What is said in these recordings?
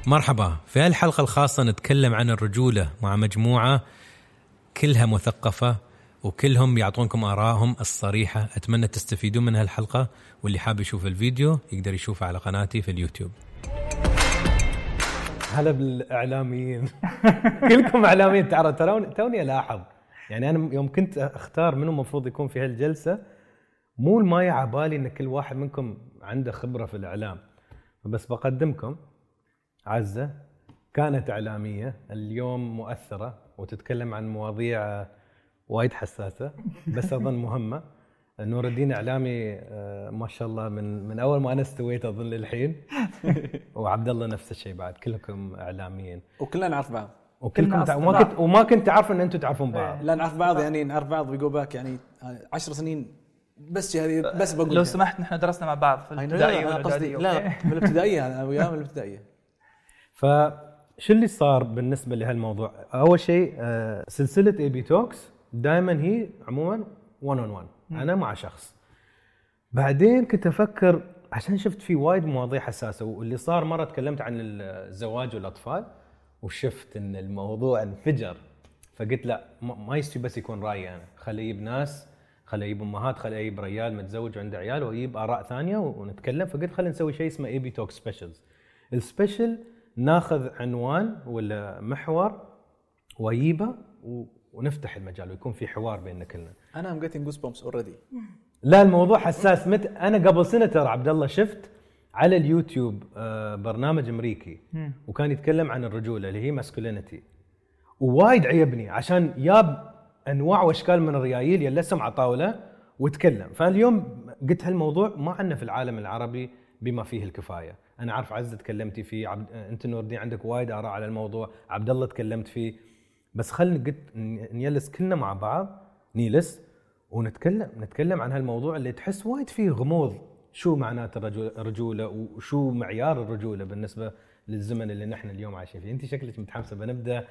مرحبا، في هالحلقة الخاصة نتكلم عن الرجولة مع مجموعة كلها مثقفة وكلهم يعطونكم آرائهم الصريحة. أتمنى تستفيدون من هالحلقة، واللي حاب يشوف الفيديو يقدر يشوفه على قناتي في اليوتيوب. هلا بالإعلاميين. كلكم إعلاميين. تروني ألاحظ، يعني أنا يوم كنت أختار منو مفروض يكون في هالجلسة مو الماية عبالي إن كل واحد منكم عنده خبرة في الإعلام، بس بقدمكم عزة كانت إعلامية، اليوم مؤثرة وتتكلم عن مواضيع وايد حساسة بس أظن مهمة. نور الدين إعلامي ما شاء الله من أول ما أنا استويت أظن للحين. وعبد الله نفس الشيء بعد، كلكم إعلاميين وكلنا نعرف بعض وكلكم وما كنت تعرف إن أنتم تعرفون بعض. لا نعرف بعض، يعني نعرف بعض ويجو باك يعني 10 سنين بس. هذه بس بقول لو سمحت نحن درسنا مع بعض في الابتدائية والإعدادية. لا في الابتدائية، أنا وياه من الابتدائية. فشو اللي صار بالنسبة لهالموضوع؟ أول شيء سلسلة اي بي توكس دائما هي عموما 1 on 1 أنا مع شخص. بعدين كنت أفكر عشان شفت في وايد مواضيع حساسة، واللي صار مرة تكلمت عن الزواج والأطفال وشفت إن الموضوع انفجر، فقلت لا ما يستوي بس يكون رأيي أنا، خلي يجيب ناس، خلي يجيب أمهات، خلي يجيب رجال متزوج وعنده عيال ويجيب آراء ثانية ونتكلم. فقلت خلي نسوي شيء اسمه اي بي توك سبيشلز. السبيشل ناخذ عنوان ولا محور ويجيبه ونفتح المجال ويكون في حوار بيننا كلنا. أنا am getting goosebumps already. لا الموضوع حساس. أنا قبل سنة ترى عبد الله شفت على اليوتيوب برنامج أمريكي وكان يتكلم عن الرجولة اللي هي ماسكولينيتي، ووايد عيبني عشان ياب أنواع وأشكال من الريايل يلسم على طاولة وتكلم. فاليوم قلت هالموضوع ما عندنا في العالم العربي بما فيه الكفاية. أنا عارف عزة تكلمتي فيه، أنت نور الدين عندك وايد آراء على الموضوع، عبد الله تكلمت فيه، بس خلنا نجلس كلنا مع بعض نيلس ونتكلم عن هالموضوع اللي تحس وايد فيه غموض. شو معنات الرجولة وشو معيار الرجولة بالنسبة للزمن اللي نحن اليوم عايشين فيه. أنت شكلك متحمسة، بنبدأ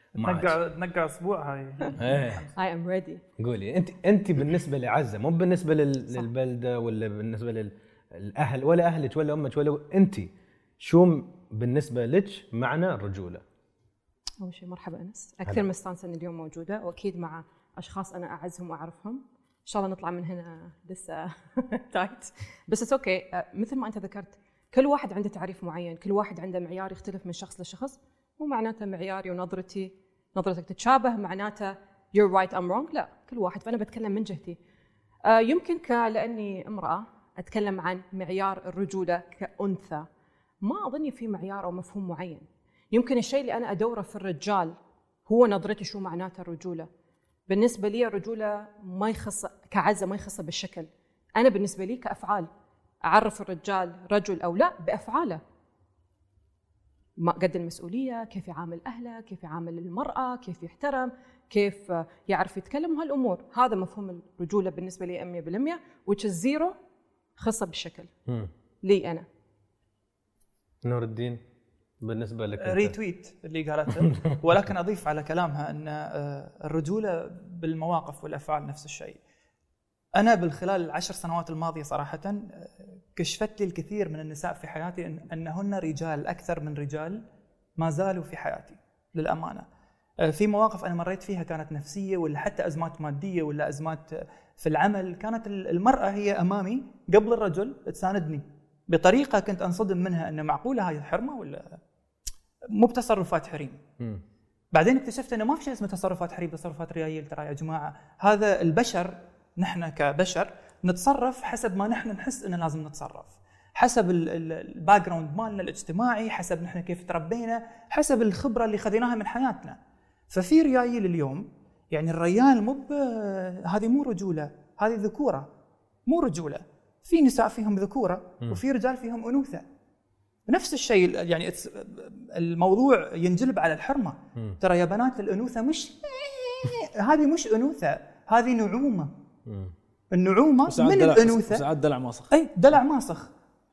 نقع أسبوع هاي. I am ready. قولي أنت بالنسبة لعزة، مو بالنسبة للبلدة ولا بالنسبة للأهل ولا أهلك ولا أمك ولا أنت، شو بالنسبة لك معنى الرجولة؟ أول شيء مرحبا أنس، أكثر مستانسة إن اليوم موجودة، وأكيد مع أشخاص أنا أعزهم وأعرفهم. إن شاء الله نطلع من هنا لسه تايت، بس أوكي. مثل ما أنت ذكرت كل واحد عنده تعريف معين، كل واحد عنده معيار يختلف من شخص لشخص. مو معناته معياري ونظرتك تتشابه معناته you're right I'm wrong، لا، كل واحد. فأنا بتكلم من جهتي. يمكن لأني امرأة أتكلم عن معيار الرجولة كأنثى. ما أظني في معيار أو مفهوم معين. يمكن الشيء اللي أنا أدوره في الرجال هو نظرتي شو معناته الرجولة. بالنسبة لي الرجولة ما يخص كعزة، ما يخص بالشكل. أنا بالنسبة لي كأفعال أعرف الرجال رجل أو لا بأفعاله، ما قد المسؤولية، كيف يعامل أهله، كيف يعامل المرأة، كيف يحترم، كيف يعرف يتكلم، وهالأمور. هذا مفهوم الرجولة بالنسبة لي 100%، which is zero خاصة بالشكل لي أنا. نور الدين بالنسبة لك ريتويت اللي قالته. ولكن أضيف على كلامها أن الرجولة بالمواقف والأفعال نفس الشيء. أنا بالخلال 10 سنوات الماضية صراحة كشفت لي الكثير من النساء في حياتي أنهن رجال أكثر من رجال ما زالوا في حياتي للأمانة. في مواقف أنا مريت فيها كانت نفسية ولا حتى أزمات مادية ولا أزمات في العمل، كانت المرأة هي أمامي قبل الرجل تساندني بطريقة كنت أنصدم منها أن معقولة هاي حرمة ولا مو بتصرفات حريم. بعدين اكتشفت أنه ما في شيء اسمه تصرفات حريم، تصرفات ريايل. ترى يا جماعة هذا البشر، نحن كبشر نتصرف حسب ما نحن نحس أنه لازم نتصرف، حسب الباك جراوند مالنا الاجتماعي، حسب نحن كيف تربينا، حسب الخبرة اللي خذيناها من حياتنا. ففي ريايل اليوم، يعني الريال هذه مو رجولة، هذه ذكورة، مو رجولة. في نساء فيهم ذكورة وفي رجال فيهم أنوثة. نفس الشيء، يعني الموضوع ينجلب على الحرمة. ترى يا بنات الأنوثة هذه مش أنوثة، هذه نعومة. النعومة من الأنوثة. ساعات دلع ماسخ. أي دلع ماسخ.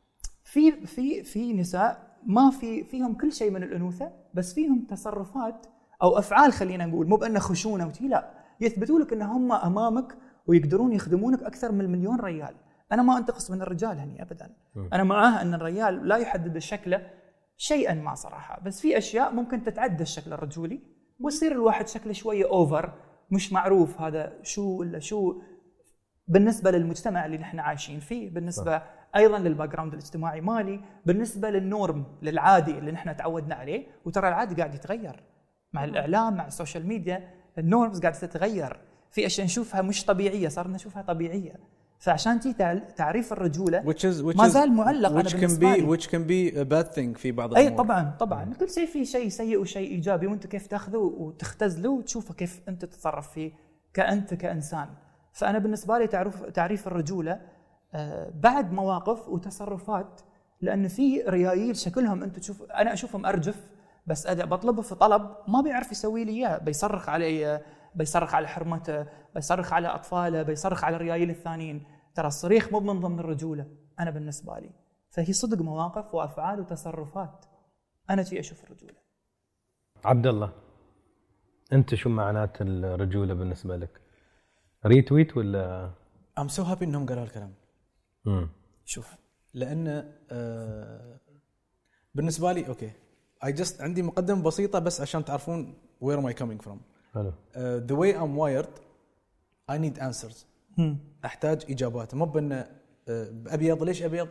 في نساء ما فيهم كل شيء من الأنوثة، بس فيهم تصرفات أو أفعال، خلينا نقول مو بأنه خشونة لا، يثبتوا لك أن هم أمامك ويقدرون يخدمونك أكثر من 1,000,000 ريال. أنا ما أنتقص من الرجال هني أبداً. أنا معاه أن الرجال لا يحدد شكله شيئا ما صراحه، بس في اشياء ممكن تتعدى الشكل الرجولي ويصير الواحد شكله شويه اوفر، مش معروف هذا شو ولا شو بالنسبه للمجتمع اللي نحن عايشين فيه، بالنسبه ايضا للباك جراوند الاجتماعي مالي، بالنسبه للنورم للعادي اللي نحن تعودنا عليه. وترى العادي قاعد يتغير مع الاعلام، مع السوشيال ميديا، النورمز قاعده تتغير، في اشياء نشوفها مش طبيعيه صارنا نشوفها طبيعيه. فعشان تي تعريف الرجوله ما زال معلق انا بالنسبه لي. which can be a bad thing في بعض اي الأمور. طبعا كل شيء فيه شيء سيء وشيء ايجابي، وانت كيف تاخذه وتختزله وتشوفه كيف انت تتصرف فيه كأنت كإنسان. فانا بالنسبه لي تعريف الرجوله بعد مواقف وتصرفات، لان في ريايل شكلهم انت تشوف انا اشوفهم ارجف، بس بطلبه في طلب ما بيعرف يسوي لي اياه، بيصرخ علي، بيصرخ على حرمته، بيصرخ على اطفاله، بيصرخ على الريايل الثانيين. ترى الصريخ مو من ضمن الرجوله انا بالنسبه لي، فهي صدق مواقف وافعال وتصرفات. انا شي اشوف الرجوله. عبد الله، انت شو معنات الرجوله بالنسبه لك؟ ريتويت ولا I'm so happy انهم قالوا الكلام. شوف، لان بالنسبه لي اوكي عندي مقدمه بسيطه بس عشان تعرفون where am I coming from. حلو. The way I'm wired I need answers. احتاج اجابات، مو بان ابيض ليش ابيض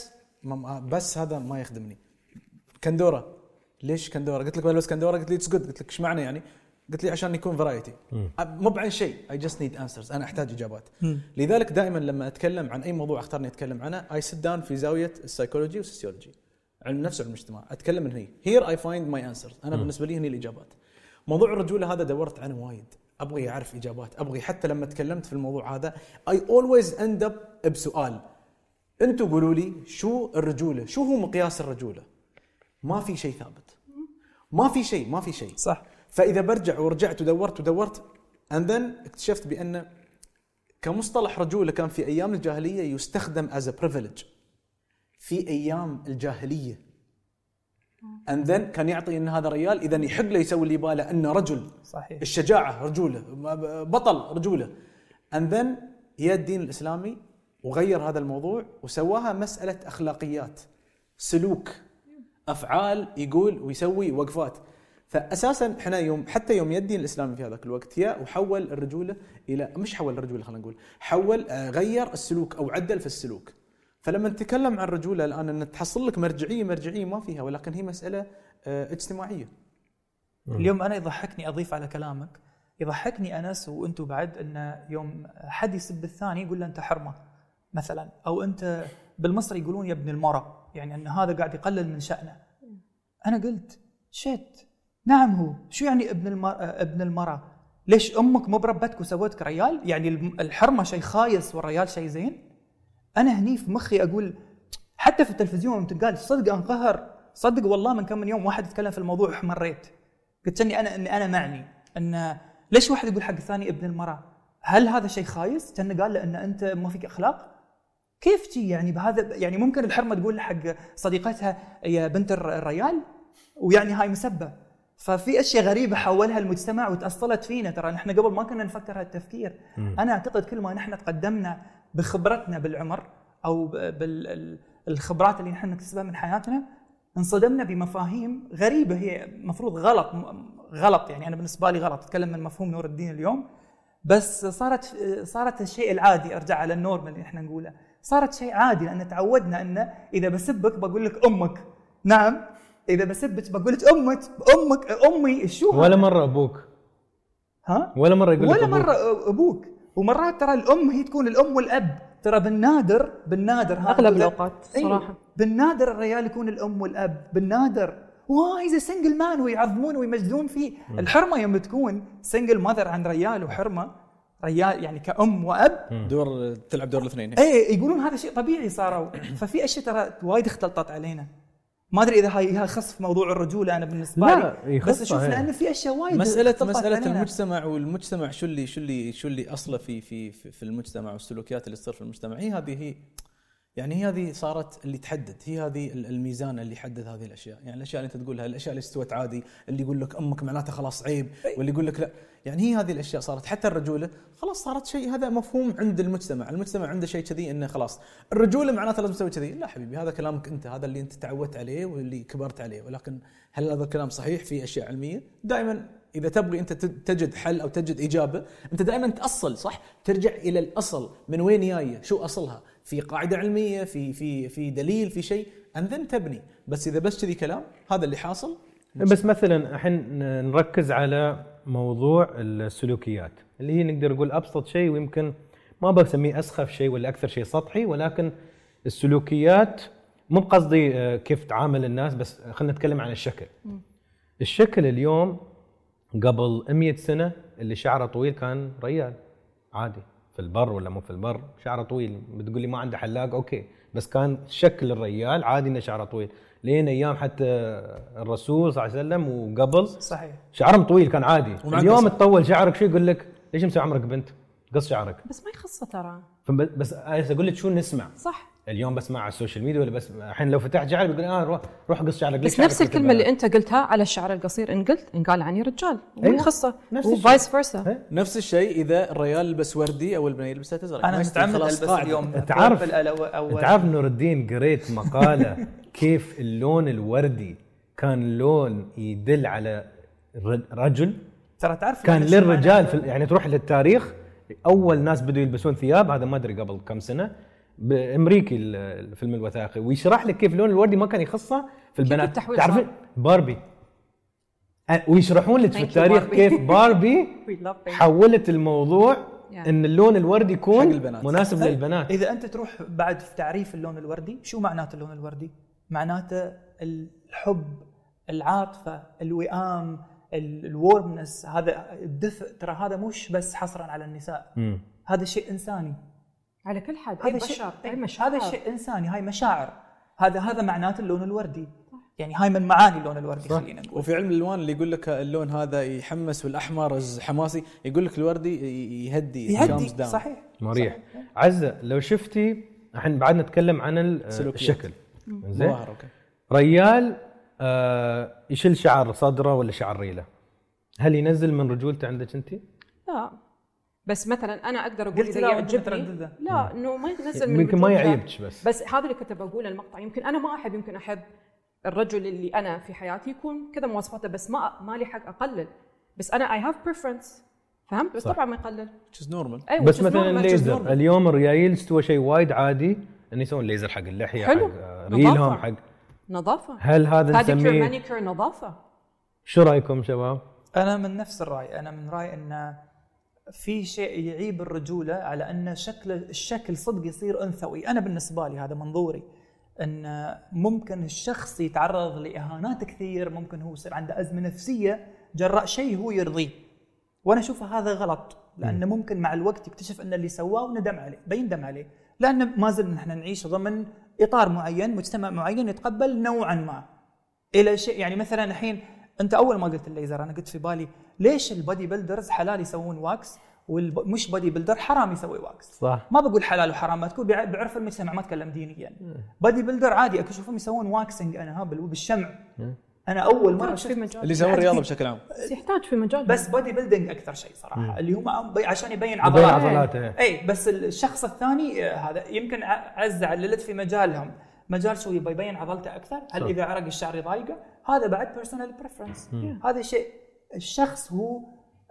بس هذا ما يخدمني. كندوره ليش كندوره؟ قلت لك بلبس كندوره، قلت لي اتس جود، قلت لك ايش معنى يعني؟ قلت لي عشان يكون فرايتي، مو بعن شيء. I just need answers. انا احتاج اجابات. لذلك دائما لما اتكلم عن اي موضوع اختارني اتكلم عنه I sit down في زاويه السايكولوجي والسوسيولوجي، علم النفس وعلم الاجتماع، اتكلم من هني. here I find my answers. انا بالنسبه لي هني الاجابات. موضوع الرجوله هذا دورت عنه وايد، ابغي اعرف اجابات، ابغي حتى لما تكلمت في الموضوع هذا I always end up بسؤال. انتوا قولوا لي شو الرجوله، شو هو مقياس الرجوله؟ ما في شيء ثابت، ما في شيء صح. فاذا برجع ورجعت ودورت and then اكتشفت بان كمصطلح رجوله كان في ايام الجاهليه يستخدم as a privilege في ايام الجاهليه، and then كان يعطي ان هذا رجال اذا يحق له يسوي اللي يباله، انه رجل. صحيح. الشجاعه رجوله، بطل رجوله. and then يا الدين الاسلامي وغير هذا الموضوع وسواها مساله اخلاقيات، سلوك، افعال، يقول ويسوي وقفات. فاساسا احنا يوم الدين الاسلامي في هذاك الوقت وحول الرجوله الى، مش حول الرجوله، خلينا نقول غير السلوك او عدل في السلوك. فلما نتكلم عن الرجوله الان ان تحصل لك مرجعيه ما فيها، ولكن هي مساله اجتماعيه. اليوم انا يضحكني، اضيف على كلامك، يضحكني انس وانتم بعد، ان يوم حد يسب الثاني يقول له انت حرمه مثلا، او انت بالمصري يقولون يا ابن المرأة، يعني ان هذا قاعد يقلل من شأنه. انا قلت نعم، هو شو يعني ابن المرأة؟ ليش امك مو بربتك وسوتك ريال؟ يعني الحرمه شيء خايس والريال شيء زين؟ انا هني في مخي اقول، حتى في التلفزيون تقال صدق انقهر، صدق والله من كم من يوم واحد يتكلم في الموضوع احمريت، قلت اني انا معني ان ليش واحد يقول حق الثاني ابن المرأة؟ هل هذا شيء خايس؟ كان قال له ان انت ما فيك اخلاق؟ كيف تي يعني بهذا؟ يعني ممكن الحرمه تقول حق صديقتها يا بنت الريال، ويعني هاي مسبه. ففي اشياء غريبه حولها المجتمع وتاصلت فينا. ترى نحن قبل ما كنا نفكر هالتفكير. انا اعتقد كل ما نحن تقدمنا بخبرتنا بالعمر او بالخبرات اللي نحن نكتسبها من حياتنا، انصدمنا بمفاهيم غريبه هي مفروض غلط. يعني انا بالنسبه لي غلط، اتكلم من مفهوم نور الدين اليوم، بس صارت الشيء العادي. ارجع على النورم اللي احنا نقوله، صارت شيء عادي لان تعودنا ان اذا بسبك بقول لك امك. نعم، اذا بسبك بقول لك امك امي. شو ولا مره ابوك؟ ها؟ ولا مره يقول لك ولا مره ابوك. ومرات ترى الام هي تكون الام والاب. ترى بالنادر اغلب الاوقات صراحه بالنادر الرجال يكون الام والاب، بالنادر. وايز سنجل مان ويعظمون ويمجدون فيه. الحرمه يوم تكون سنجل ماذر عن رجال وحرمه رجال، يعني كأم وأب تلعب دور الاثنين. ايه يقولون هذا شيء طبيعي صاروا. ففي اشياء ترى وايد اختلطت علينا. ما ادري اذا هاي خص في موضوع الرجوله انا بالنسبه لي، بس اشوف لان في اشياء وايد مساله المجتمع والمجتمع شو اللي اصله في المجتمع والسلوكيات اللي تصير في المجتمع. هي يعني هي هذه صارت اللي تحدد، هي هذه الميزان اللي يحدد هذه الاشياء. يعني الاشياء اللي انت تقولها، الاشياء اللي استوت عادي، اللي يقول لك امك معناته خلاص عيب، واللي يقول لك لا، يعني هي هذه الاشياء صارت. حتى الرجوله خلاص صارت شيء، هذا مفهوم عند المجتمع عنده شيء كذي، انه خلاص الرجوله معناته لازم تسوي كذي. لا حبيبي، هذا كلامك انت، هذا اللي انت تعودت عليه واللي كبرت عليه. ولكن هل هذا الكلام صحيح؟ في اشياء علميه دائما اذا تبغي انت تجد حل او تجد اجابه، انت دائما تاصل، صح، ترجع الى الاصل، من وين جايه، شو اصلها، في قاعده علميه، في دليل، في شيء، انذن تبني. بس اذا بس كذي كلام، هذا اللي حاصل. بس مثلا الحين نركز على موضوع السلوكيات اللي هي نقدر نقول ابسط شيء، ويمكن ما بسميه اسخف شيء ولا اكثر شيء سطحي، ولكن السلوكيات مو بقصدي كيف تعامل الناس، بس خلينا نتكلم عن الشكل. الشكل اليوم قبل 100 سنه اللي شعره طويل كان ريال عادي، في البر ولا مو في البر شعره طويل، بتقول لي ما عنده حلاق اوكي، بس كان شكل الريال عادي انه شعره طويل. لين ايام حتى الرسول صلى الله عليه وسلم وقبل صحيح شعرهم طويل كان عادي. اليوم تطول شعرك شو يقول لك ليش مسوي عمرك بنت؟ قص شعرك. بس ما يخصه ترى. بس اقول لك شو نسمع صح. اليوم بسمع على السوشيال ميديا ولا بس الحين لو فتحت شعري بيقول روح قص شعرك. بس نفس الكلمه اللي انت قلتها على الشعر القصير انقال عني رجال، ما يخصه، وفايس فيرسا. نفس الشيء اذا الرجال يلبس وردي او البنيه يلبسها ازرق. انا متعمد البس اليوم. تعرف نور الدين قريت مقاله كيف اللون الوردي كان لون يدل على رجل. ترى تعرف كان للرجال يعني تروح للتاريخ اول ناس بدوا يلبسون ثياب، هذا ما ادري قبل كم سنه، بامريكي الفيلم الوثائقي، ويشرح لك كيف لون الوردي ما كان يخصه في البنات. تعرفين باربي، ويشرحون لك في التاريخ كيف باربي حولت الموضوع ان اللون الوردي يكون مناسب للبنات. اذا انت تروح بعد في تعريف اللون الوردي، شو معناته اللون الوردي؟ معناته الحب، العاطفه، الوئام، الورمنس، هذا الدفء. ترى هذا مش بس حصرا على النساء، هذا شيء انساني على كل حد. هذا شيء انساني، هاي مشاعر. هذا معناته اللون الوردي، يعني هاي من معاني اللون الوردي. خلينا نقول. وفي علم الالوان اللي يقول لك اللون هذا يحمس، والاحمر حماسي، يقول لك الوردي يهدي. صحيح مريح. عزة لو شفتي الحين بعد نتكلم عن الشكل، زين، ريال يشيل شعر صدره ولا شعر ريله، هل ينزل من رجولته عندك انت؟ لا، بس مثلا انا اقدر اقول اذا يعجبني لا انه ما ينزل من يمكن ما يعيبك. بس هذا اللي كنت بقوله المقطع. يمكن انا ما احب، يمكن احب الرجل اللي انا في حياتي يكون كذا مواصفاته، بس ما لي حق اقلل. بس انا اي هاف بريفرنس، فهمت؟ بس طبعا ما يقلل which is normal. أيوة بس مثلا الليزر اليوم الريايل استوى شيء وايد عادي ان يسوون ليزر حق اللحيه، حق ريلهم، حق نظافه. هل هذا نسميه مانيكير نظافه؟ شو رايكم شباب؟ انا من نفس الراي. انا من راي ان في شيء يعيب الرجوله على ان الشكل صدق يصير انثوي. انا بالنسبه لي هذا منظوري، ان ممكن الشخص يتعرض لاهانات كثير، ممكن هو يصير عنده ازمه نفسيه جراء شيء هو يرضيه، وانا اشوف هذا غلط. لانه ممكن مع الوقت يكتشف ان اللي سواه وندم عليه، بيندم عليه، لان ما زلنا نحن نعيش ضمن اطار معين، مجتمع معين يتقبل نوعا ما الى شيء. يعني مثلا الحين انت اول ما قلت الليزر انا قلت في بالي ليش البودي بيلدرز حلال يسوون واكس ومش بودي بيلدر حرام يسوي واكس؟ صح. ما بقول حلال وحرام، ما تكون بعرف المجتمع، ما اتكلم دينيا. بودي بيلدر عادي اشوفهم يسوون واكسنج انا بالشمع. انا اول مره شفت اللي يسوون رياضه بشكل عام يحتاج في مجال، بس بودي بيلدينج اكثر شيء صراحه، اللي هم عشان يبين عضلاته. اي بس الشخص الثاني هذا يمكن عز عللت في مجالهم، مجال شو يبي يبين عضلته اكثر. هل اذا عرق الشعر يضايقه؟ هذا بعد بيرسونال بريفرنس. هذا شيء الشخص هو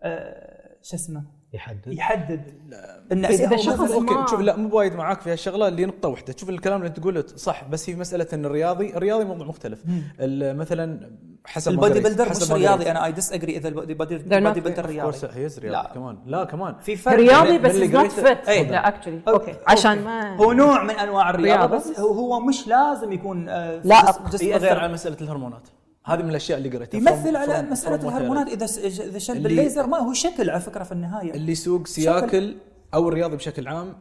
شو اسمه يحدد ان اذا شخص اوكي. شوف، لا مو وايد معاك في هالشغله اللي نقطه واحده. شوف الكلام اللي انت تقوله صح، بس هي مساله ان الرياضي موضوع مختلف. مثلا حسب البودي بيلدر مش رياضي. انا اي ديس اجري اذا البودي بيلدر رياضي. هي رياضي كمان. لا كمان في فرق رياضي بس نوت فيت. لا اكشلي اوكي عشان ما هو نوع من انواع الرياضه، بس هو مش لازم يكون لا يأثر على مساله الهرمونات. هذه من الاشياء اللي قريتها. يمثل على مساله الهرمونات. اذا شل بالليزر ما هو شكل على فكره في النهايه. اللي يسوق سياكل او الرياضي بشكل عام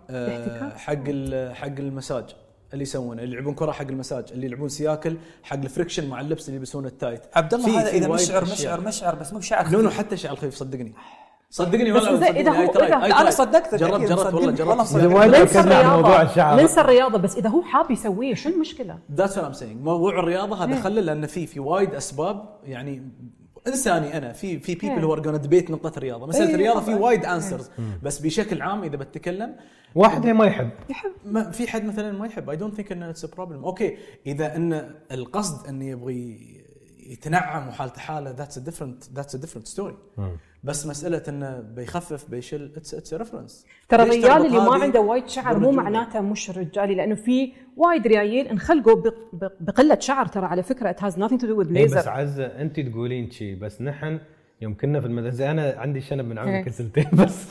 حق المساج اللي يسوونه، اللي يلعبون كره حق المساج، اللي يلعبون سياكل حق الفريكشن مع اللبس اللي يلبسون التايت. عبد الله هذا اذا مشعر بس مو شعر لونه حتى شعر خفيف صدقني. صدقني بس انا صدقتك. جربت والله إذا وايد ركزنا على موضوع الشعر ننسى الرياضه، بس اذا هو حاب يسويه شو المشكله؟ ذاتس وات ام سينج. موضوع الرياضه هذا خله، لان في وايد اسباب يعني انساني. انا في بيبل هو ارجون ديبيت نقطه الرياضه، مساله الرياضه في وايد انسرز، بس بشكل عام اذا بتكلم واحد ما يحب ما في حد مثلا ما يحب. اي دونت ثينك ان اتس ا بروبلم. اوكي اذا ان القصد انه يبغي يتنعم وحالته حاله ذاتس ا ديفرنت ستوري. بس مساله انه بيخفف بيشل اتس ريفرنس. ترى الرجال اللي ما عنده وايد شعر مو معناته مش رجالي، لانه في وايد ريايل انخلقوا بقله شعر. ترى على فكره it has nothing to do with laser. بس عزة انت تقولين شيء، بس نحن يوم كنا في المدرسه انا عندي شنب من عمري كل سنتين بس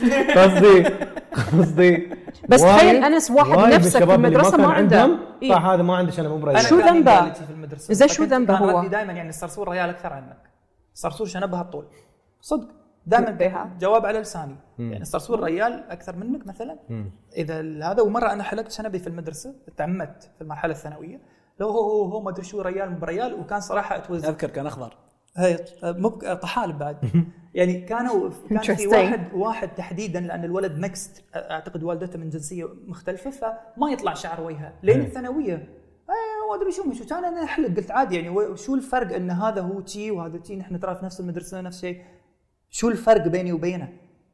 قصدي بس تخيل انس واحد نفسك في المدرسه ما عنده هذا ما عنده شنب مو بريال. شو ذنبه اذا شو ذنبه هو دائما يعني الصرصور ريال اكثر عنك. الصرصور شنبها الطول صدق دائما جواب على لساني. يعني الصرصور ريال اكثر منك مثلا. اذا هذا ومره انا حلقت شنبي في المدرسه، تعمدت في المرحله الثانويه. لو هو ما ادري شو ريال مو بريال، وكان صراحه اذكر كان اخضر هي مو طحالب بعد. يعني كان في واحد تحديدا، لان الولد ميكست اعتقد والدته من جنسيه مختلفه، فما يطلع شعر وجهه لين الثانويه. ما ادري شو كان انا احلق. قلت عادي يعني شو الفرق ان هذا هو تي وهذا تي، نحن ترى في نفس المدرسه نفس الشيء. شو الفرق بيني وبينه؟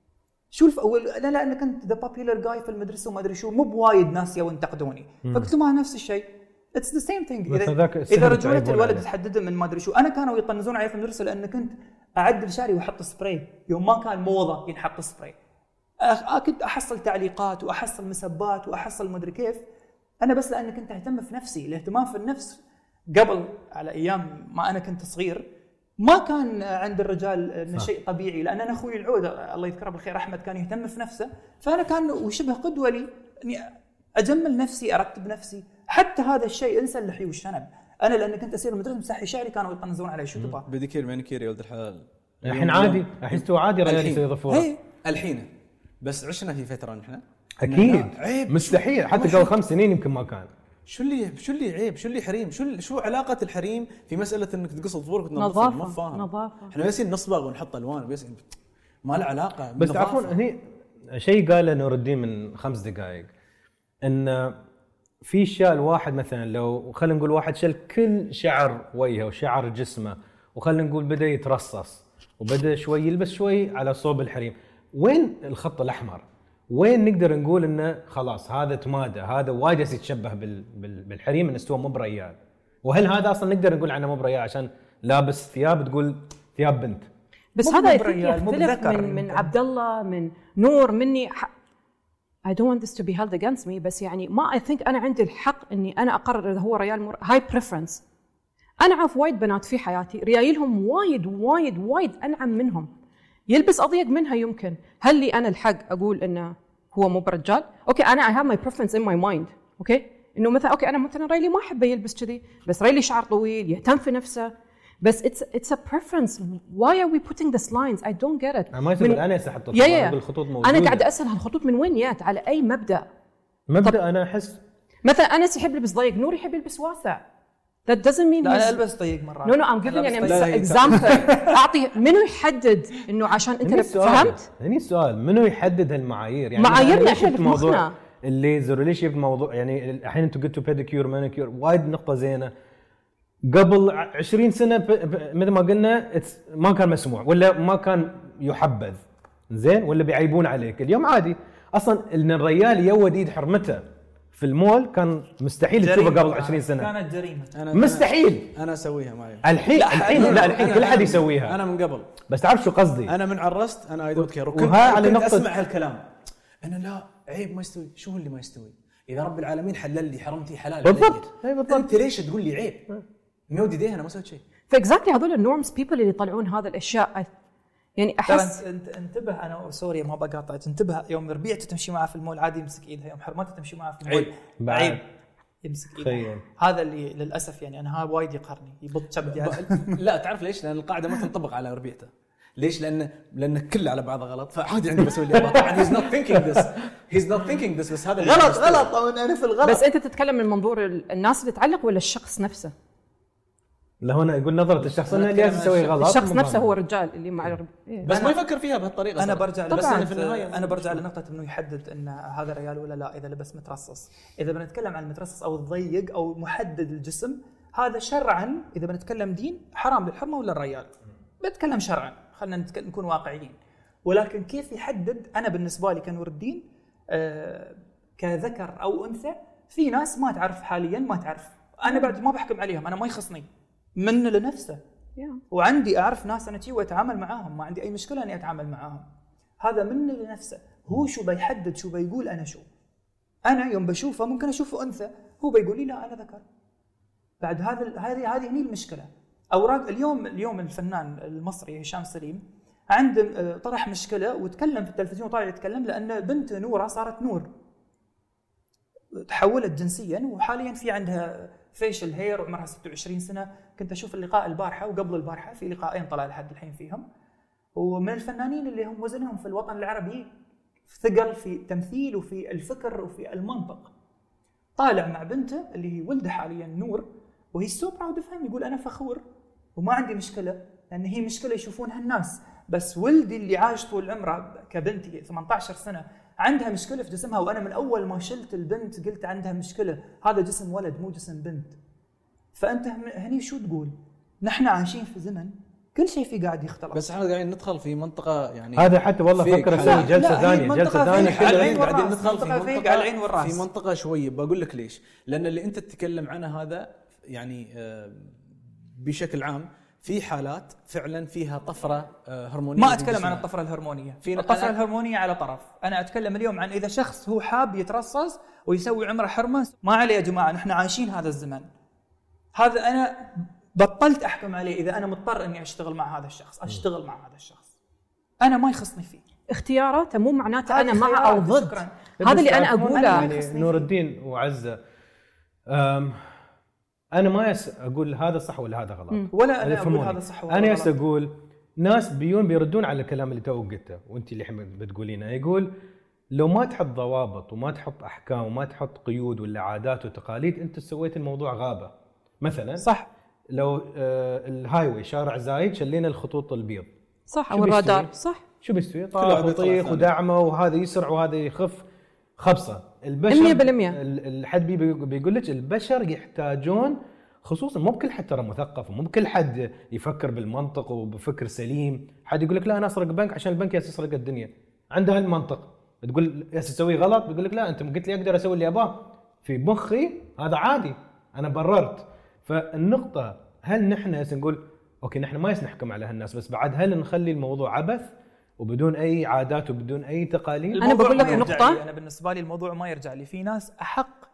انا لان كنت ذا بوبيلر جاي في المدرسه وما ادري شو، مو بوايد ناس ينتقدوني، فقلت ما نفس الشيء. اتس ذا سيم ثينج. اذا رجوله الولد تحدده من ما ادري شو. انا كانوا يطنزون علي في المدرسه لان كنت اعدل شعري واحط سبراي يوم ما كان موضه ينحط سبراي. كنت احصل تعليقات واحصل مسبات واحصل ما ادري كيف. انا بس لان كنت اهتم في نفسي. الاهتمام في النفس قبل على ايام ما انا كنت صغير ما كان عند الرجال شيء طبيعي، لان انا اخوي العود الله يذكره بالخير احمد كان يهتم في نفسه، فانا كان وشبه قدوه لي اني اجمل نفسي ارتب نفسي. حتى هذا الشيء انسى اللحيه والشنب. انا لان كنت اسير المدرسه مسحي شعري كانوا يطنزون علي. شو تبغى بديكير مانيكير يا ولد الحلال الحين عادي احسه عادي ريال يصير ضفوره الحين. بس عشنا في فتره نحن اكيد مستحيل حتى قبل 5 سنين يمكن ما كان. شو اللي عيب؟ شو اللي حريم؟ شو علاقه الحريم في مساله انك تقص ظفورك وتنظفها؟ ما فاهم. نظافه. احنا بس نصبغ ونحط الوان بس ما له علاقه. بس تعرفون هني شيء قاله نور الدين من 5 دقائق، ان في اشياء الواحد مثلا لو خلينا نقول واحد شل كل شعر وجهه وشعر جسمه، وخلينا نقول بدا يترصص وبدا شوي يلبس شوي على صوب الحريم، وين الخط الاحمر؟ وين نقدر نقول انه خلاص هذا تمادى، هذا وايد يتشبه بالحريم انه استوى مو بريال؟ وهل هذا اصلا نقدر نقول عنه مو بريال عشان لابس ثياب تقول ثياب بنت؟ بس هذا يختلف من عبد الله، من نور، مني. I don't want this to be held against me، بس يعني ما I think أنا عندي الحق إني أنا أقرر إذا هو ريال هاي preference. أنا أعرف وايد بنات في حياتي ريايلهم وايد أنعم منهم، يلبس أضيق منها يمكن. هل لي أنا الحق أقول إنه هو مو برجال؟ أوكي أنا I have my preference in my mind. أوكي إنه مثلا أوكي أنا مثلا ريلي ما أحب يلبس كذي، بس ريلي شعر طويل يهتم في نفسه، بس it's a preference. Why are we putting these lines? I don't get it. ما يصير أنا أحط الخطوط موجودة. أنا قاعد أسأل هالخطوط من وين جات؟ على أي مبدأ؟ أنا أحس مثلا أنس يحب يلبس ضيق، نور يحب يلبس واسع. That doesn't mean لا أنا ألبس ضيق مرات. No I'm giving an example. أعطي منو يحدد إنه عشان أنت فهمت؟ هني السؤال منو يحدد هالمعايير؟ يعني معاييرنا إحنا بمخنا. الليزر وليش يبي موضوع يعني الحين أنتوا قلتوا بيديكيور مانيكيور وايد نقطة زينة. قبل 20 سنة مثل ما قلنا ما كان مسموع ولا ما كان يحبذ زين ولا بيعيبون عليك. اليوم عادي اصلا ان الرجال يود ايد حرمته في المول كان مستحيل تشوفه قبل 20 سنه. كانت جريمه. مستحيل. انا اسويها معي الحين كل حد يسويها. انا من قبل بس تعرف شو قصدي؟ انا من عرست انا اي دونت كير وكنت على نقطه اسمع هالكلام. انا لا عيب ما يستوي. شو اللي ما يستوي؟ اذا رب العالمين حلل لي حرمتي حلال بالضبط. انت ليش تقول لي عيب؟ مودي ده انا ما سويت شيء. فاكزاكتلي هذول النورمز بيبل اللي يطلعون هذا الاشياء. يعني احس انتبه انا سوري ما بقاطع. انتبه يوم ربيعته تمشي معه في المول عادي يمسك ايدها، يوم حرمته تمشي معه في المول عيب يمسك ايدها. هذا اللي للاسف يعني انا هذا وايد يقهرني يبط شبدي. لا تعرف ليش؟ لان القاعده ما تنطبق على ربيعته. ليش؟ لان كل على بعضه غلط، فعادي عندي بسوي اللي ابغاه. طبعا he's not thinking this بس هذا غلط. طبعا انا في الغلط. بس انت تتكلم من منظور الناس اللي تعلق ولا الشخص نفسه؟ لا هنا يقول نظره الشخص ان الياس يسوي غلط. الشخص نفسه هو الرجال اللي مع بس ما يفكر فيها بهالطريقه. انا برجع بس أنا في النهايه انا برجع لنقطه انه يحدد ان هذا ريال ولا لا اذا لبس مترصص. اذا بنتكلم عن المترصص او الضيق او محدد الجسم، هذا شرعا اذا بنتكلم دين حرام للحرمه ولا الريال. بتكلم شرعا، خلينا نكون واقعيين. ولكن كيف يحدد؟ انا بالنسبه لي كنور الدين كذكر او انثى، في ناس ما تعرف حاليا، ما تعرف. انا بعد ما بحكم عليهم، انا ما يخصني، من لنفسه. وعندي اعرف ناس انا واتعامل معاهم، ما عندي اي مشكله اني اتعامل معاهم. هذا من لنفسه، هو شو بيحدد، شو بيقول. انا شو انا يوم بشوفه ممكن اشوفه انثى، هو بيقول لي لا انا ذكر. بعد هذه هني المشكله. اوراق اليوم الفنان المصري هشام سليم عنده طرح مشكله وتكلم في التلفزيون، طالع يتكلم لان بنت نوره صارت نور، تحولت جنسيا، وحاليا في عندها فيشل هير وعمرها 26 سنه. كنت اشوف اللقاء البارحه وقبل البارحه، في لقاءين طلع لحد الحين فيهم، ومن الفنانين اللي هم وزنهم في الوطن العربي ثقل في التمثيل وفي الفكر وفي المنطق. طالع مع بنته اللي هي ولده حاليا نور، وهي سو براود اوف هيم، يقول انا فخور وما عندي مشكله، لان هي مشكله يشوفونها الناس. بس ولدي اللي عاش طول عمره كبنتي 18 سنه عندها مشكله في جسمها، وانا من اول ما شلت البنت قلت عندها مشكله، هذا جسم ولد مو جسم بنت. فانت هني شو تقول؟ نحن عايشين في زمن كل شيء فيه قاعد يختلط. بس احنا قاعدين ندخل في منطقه يعني هذا حتى والله فكره اسوي جلسه ثانيه، جلسه ثانيه قاعدين ندخل في منطقه على العين والراس، في منطقه شويه. بقول لك ليش، لان اللي انت تتكلم عنه هذا يعني بشكل عام في حالات فعلا فيها طفره هرمونيه. ما اتكلم عن الطفره الهرمونيه، في الطفره الهرمونيه على طرف. انا اتكلم اليوم عن اذا شخص هو حاب يترصص ويسوي عمره حرمه، ما عليه يا جماعه، نحن عايشين هذا الزمن. هذا انا بطلت احكم عليه. اذا انا مضطر اني اشتغل مع هذا الشخص اشتغل مع هذا الشخص، انا ما يخصني فيه. اختياراته مو معناته انا مع او ضد. هذا اللي انا اقوله. يعني نور الدين وعزه، انا ما اقول هذا صح ولا هذا غلط، ولا انا اقول هذا صح ولا انا غلط. اقول ناس بيردون على الكلام اللي تو قلته وانت اللي بتقولينه. يقول لو ما تحط ضوابط وما تحط احكام وما تحط قيود ولا عادات وتقاليد، انت سويت الموضوع غابه. مثلا صح، لو الهاي واي شارع زايد شلينا الخطوط البيض، صح، او الرادار، صح، شو بيستوي؟ طاح ويطيخ ودعمه، وهذا يسرع وهذا يخف. خبصه البشر 100%. الحد بيقول لك البشر يحتاجون، خصوصا مو بكل حد ترى مثقف، ومو بكل حد يفكر بالمنطق وبفكر سليم. حد يقول لك لا انا اسرق بنك عشان البنك يسرق الدنيا، عنده هالمنطق. تقول اسوي غلط، بيقول لك لا انت قلت لي اقدر اسوي اللي اباه في مخي، هذا عادي انا بررت. فالنقطه هل نحن نقول اوكي نحن ما نحكم على هالناس، بس بعد هل نخلي الموضوع عبث وبدون اي عادات وبدون اي تقاليد؟ انا بقول لك نقطه، انا بالنسبه لي الموضوع ما يرجع لي. في ناس احق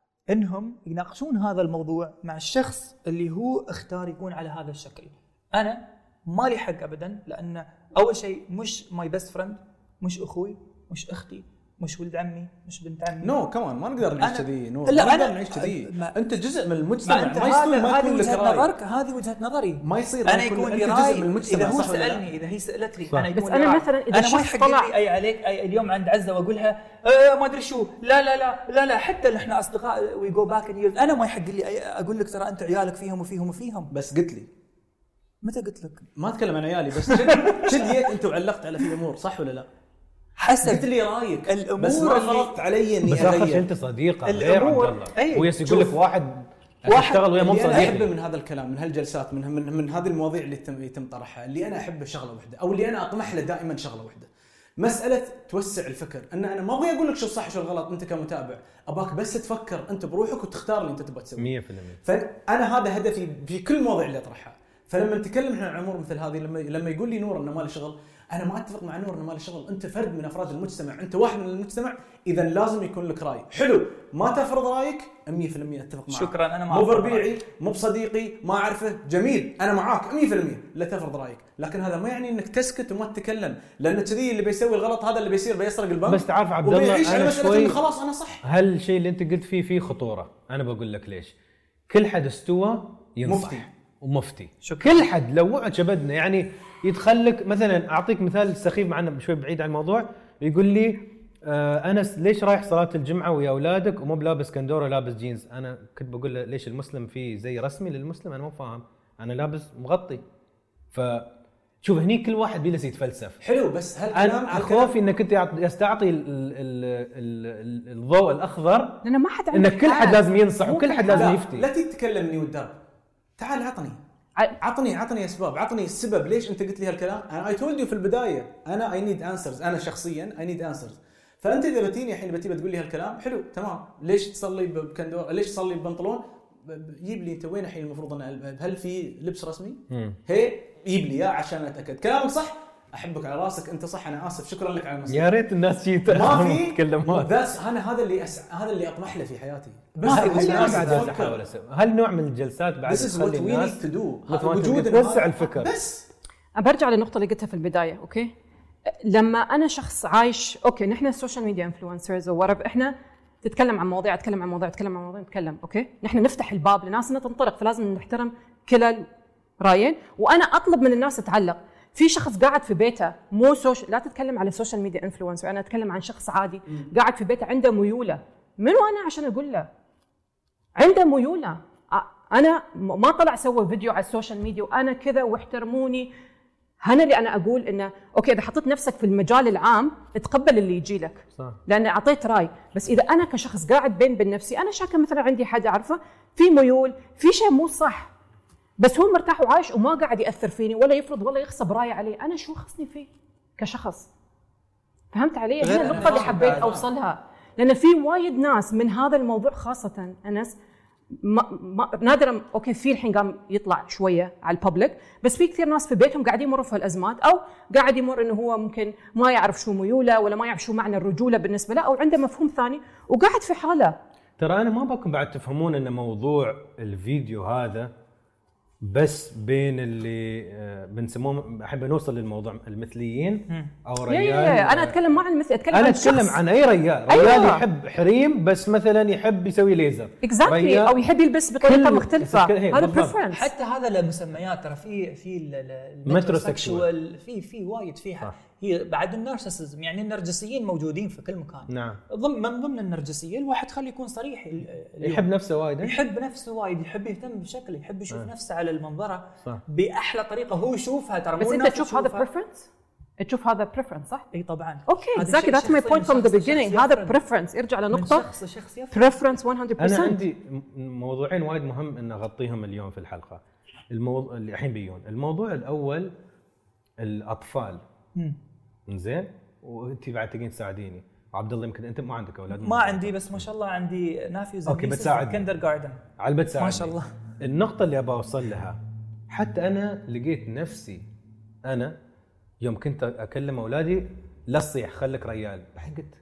انهم يناقشون هذا الموضوع مع الشخص اللي هو اختار يكون على هذا الشكل. انا ما لي حق ابدا، لان اول شيء مش ماي بيست فريند، مش اخوي، مش اختي، مش ولد عمي، مش بنت عمي. نو كمان ما نقدر نعيش كذي. لا ما نقدر نعيش كذي. انت جزء من المجتمع، ما يصير ما يكون لك راي. هذه وجهه نظري، ما يصير انا يكون لي راي. اذا هو سالني، اذا هي سالت لي، انا يكون بس انا مثلا اذا انا ما يحق لي اي عليك اليوم عند عزه واقولها ما ادري شو، لا لا لا لا لا، حتى احنا اصدقاء وي جو باك ان، انا ما يحق لي اقول لك ترى انت عيالك فيهم وفيهم وفيهم. بس قلت لي متى قلت لك؟ ما اتكلم عن عيالي، بس شديت انت وعلقت على في امور، صح ولا لا؟ حسب قلت لي رايك الامور، بس ما فرضت علي اني اغير. بس انت صديقه غير عبد الله، هو يقول لك واحد اشتغل ويا مو صديق. انا احبه من هذا الكلام، من هالجلسات، من هذه المواضيع اللي يتم طرحها، اللي انا احبه شغله واحده، او اللي انا اطمح له دائما شغله واحده، مساله توسع الفكر. ان انا ما ابغى اقول لك شو الصح شو الغلط انت كمتابع، اباك بس تفكر انت بروحك وتختار اللي انت تبغى تسويه 100%. فانا هذا هدفي في كل المواضيع اللي اطرحها. فلما نتكلم احنا عن امور مثل هذه، لما يقول لي نور انه ما له شغل، انا ما اتفق مع نور انه ما له شغل. انت فرد من افراد المجتمع، انت واحد من المجتمع، اذا لازم يكون لك راي. حلو، ما تفرض رايك 100% اتفق معك. شكرا، انا مو بربيعي، مو بصديقي، ما اعرفه، جميل، انا معاك 100%، لا تفرض رايك. لكن هذا ما يعني انك تسكت وما تتكلم، لان كذي اللي بيسوي الغلط هذا اللي بيسرق البنك. بس تعرف عبد الله، انا شوي خلاص انا صح. هالشيء اللي انت قلت فيه خطوره. انا بقول لك ليش. كل حد استوى ينصح مفتي ومفتي. كل حد لو وقع شبدنا، يعني يدخلك مثلا. اعطيك مثال سخيف معنا شوي بعيد عن الموضوع. يقول لي انس ليش رايح صلاه الجمعه ويا اولادك ومو بلابس كندوره لابس جينز؟ انا كنت بقول له ليش المسلم فيه زي رسمي للمسلم؟ انا مو فاهم. انا لابس مغطي. فشوف هني كل واحد بيجلس يتفلسف. حلو، بس هالكلام انا خوفي انك انت يستعطي الضوء الاخضر لأن ما حد ان كل حد لازم ينصح وكل حد لازم يفتي. لا تتكلمني قدام، تعال عطني اسباب، عطني السبب ليش انت قلت لي هالكلام. انا اي تولد يو في البدايه انا اي نيد انسرز، انا شخصيا اي نيد انسرز. فانت اذا بتيني الحين بتقول لي هالكلام حلو تمام، ليش تصلي بكندور، ليش تصلي ببنطلون، جيب لي انت وين الحين المفروض ان هل في لبس رسمي؟ هي جيب لي اياه عشان اتاكد كلامك صح. احبك على راسك، انت صح، انا اسف، شكرا لك على المسج. يا ريت الناس شيء ما في تتكلمون. بس انا هذا اللي اطمح له في حياتي. بس هل نوع من الجلسات بعد تخلي الناس وجود توسع الفكر. بس برجع للنقطة اللي قلتها في البداية. أوكي، لما أنا شخص عايش، أوكي نحن السوشيال ميديا انفلونسرز وورب، إحنا تتكلم عن مواضيع، نتكلم. أوكي، نحن نفتح الباب لناس إنها تنطلق، فلازم نحترم كلا الرأيين. وأنا أطلب من الناس تتعلق. في شخص قاعد في بيته مو لا تتكلم على السوشيال ميديا انفلونسر، أنا أتكلم عن شخص عادي قاعد في بيته عنده ميولة. منو أنا عشان أقول له عنده ميولة؟ أنا ما طلع سوى فيديو على السوشيال ميديا وأنا كذا واحترموني. هنا اللي أنا أقول إنه أوكي إذا حطيت نفسك في المجال العام تقبل اللي يجي لك، صح. لأن أعطيت رأي. بس إذا أنا كشخص قاعد بين نفسي، أنا شاكة مثلا عندي حد أعرفه في ميول، في شيء مو صح، بس هو مرتاح وعايش وما قاعد يأثر فيني ولا يفرض ولا يغصب رأي علي، أنا شو خصني فيه كشخص؟ فهمت علي؟ هي النقطة اللي حبيت أوصلها، لأن في وايد ناس من هذا الموضوع خاصة أنس نادرا. اوكي في الحين قام يطلع شويه على الببليك، بس في كثير ناس في بيتهم قاعد يمروا في الازمات، او قاعد يمر انه هو ممكن ما يعرف شو ميوله ولا ما يعرف شو معنى الرجوله بالنسبه له، او عنده مفهوم ثاني وقاعد في حاله. ترى انا ما بكون بعد تفهمون ان موضوع الفيديو هذا بس بين اللي بنسموهم، احب نوصل للموضوع المثليين او ريال. انا اتكلم ما عن مثلي، اتكلم عن اي ريال. ريال يحب حريم بس مثلا يحب يسوي ليزر او يحب يلبس بطريقه مختلفه، هذا بريفرنس. حتى هذا له مسميات، ترى في المتروسكشوال، في وايد فيها. هي بعد النارسيسزم، يعني النرجسيين موجودين في كل مكان. نعم. من ضمن النرجسيه الواحد خلي يكون صريح، يحب نفسه وايد، يحب يهتم بشكله، يحب يشوف نفسه على المنظره باحلى طريقه هو يشوفها. ترى بس انت تشوف هذا بريفرنس، تشوف هذا بريفرنس صح؟ اي طبعا. اوكي exactly that's my point from the beginning. هذا بريفرنس، يرجع لنقطه بريفرنس 100%. انا عندي موضوعين وايد مهم ان اغطيهم اليوم في الحلقه. الموضوع اللي الحين بيجون، الموضوع الاول الأطفال. زين، وانت بعد تقين تساعديني. عبد الله يمكن انت ما عندك اولاد؟ ما عندي، بس ما شاء الله عندي نافيوز اوكي بتساعد كندر جاردن على بتساعد ما شاء الله. النقطه اللي ابغى اوصل لها، حتى انا لقيت نفسي انا يوم كنت اكلم اولادي لا تصيح خليك ريال، الحين قلت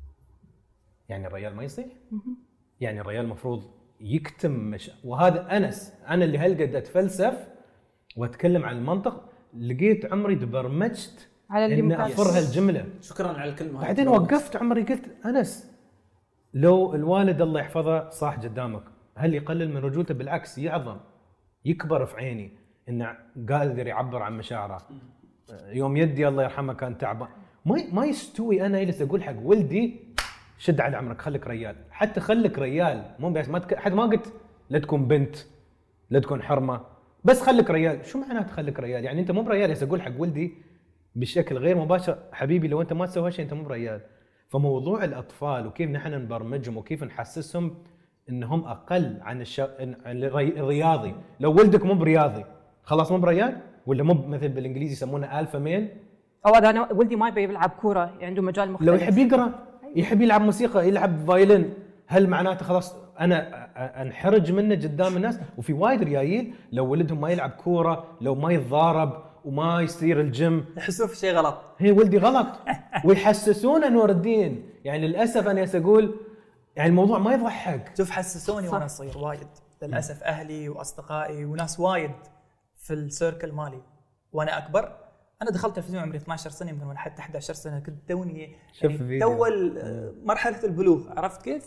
يعني الريال ما يصيح؟ يعني الريال المفروض يكتم وهذا انا اللي هالقد اتفلسف واتكلم عن المنطق، لقيت عمري تبرمجت على إن أفرها الجملة. شكراً على الكلمة. بعدين وقفت عمري قلت أنس، لو الوالد الله يحفظه صاح قدامك، هل يقلل من رجولته؟ بالعكس يعظم، يكبر في عيني إنه قادر يعبر عن مشاعره. يوم يدي الله يرحمه كان تعبان، ما يستوي أنا جلس أقول حق ولدي شد على عمرك خليك ريال، حتى خليك ريال، مو بس حد ما قلت لا تكون بنت لا تكون حرمة، بس خليك ريال. شو معناته خليك ريال؟ يعني أنت مو بريال. بس أقول حق ولدي بشكل غير مباشر حبيبي لو انت ما تسوي هالشيء انت مو بريال. فموضوع الاطفال وكيف نحن نبرمجهم وكيف نحسسهم انهم اقل عن الرياضي. لو ولدك مو برياضي خلاص مو بريال، ولا مو مثل بالانجليزي يسمونه الفا ميل، او انا ولدي ما يبي يلعب كوره، عنده مجال مختلف. لو يحب يقرا، يحب يلعب موسيقى، يلعب فايلن، هل معناته خلاص انا انحرج منه قدام الناس؟ وفي وايد ريايل لو ولدهم ما يلعب كوره، لو ما يتضارب وما يصير الجيم يحسوا في شيء غلط. هي ولدي غلط ويحسسونه نور الدين. يعني للاسف انا اقول يعني الموضوع ما يضحك. شوف حسسوني وانا صغير وايد للاسف، اهلي واصدقائي وناس وايد في السيركل مالي وانا اكبر. انا دخلت التلفزيون عمري 12 سنه، يمكن حتى 11 سنه كنت توني اول مرحله البلوغ، عرفت كيف؟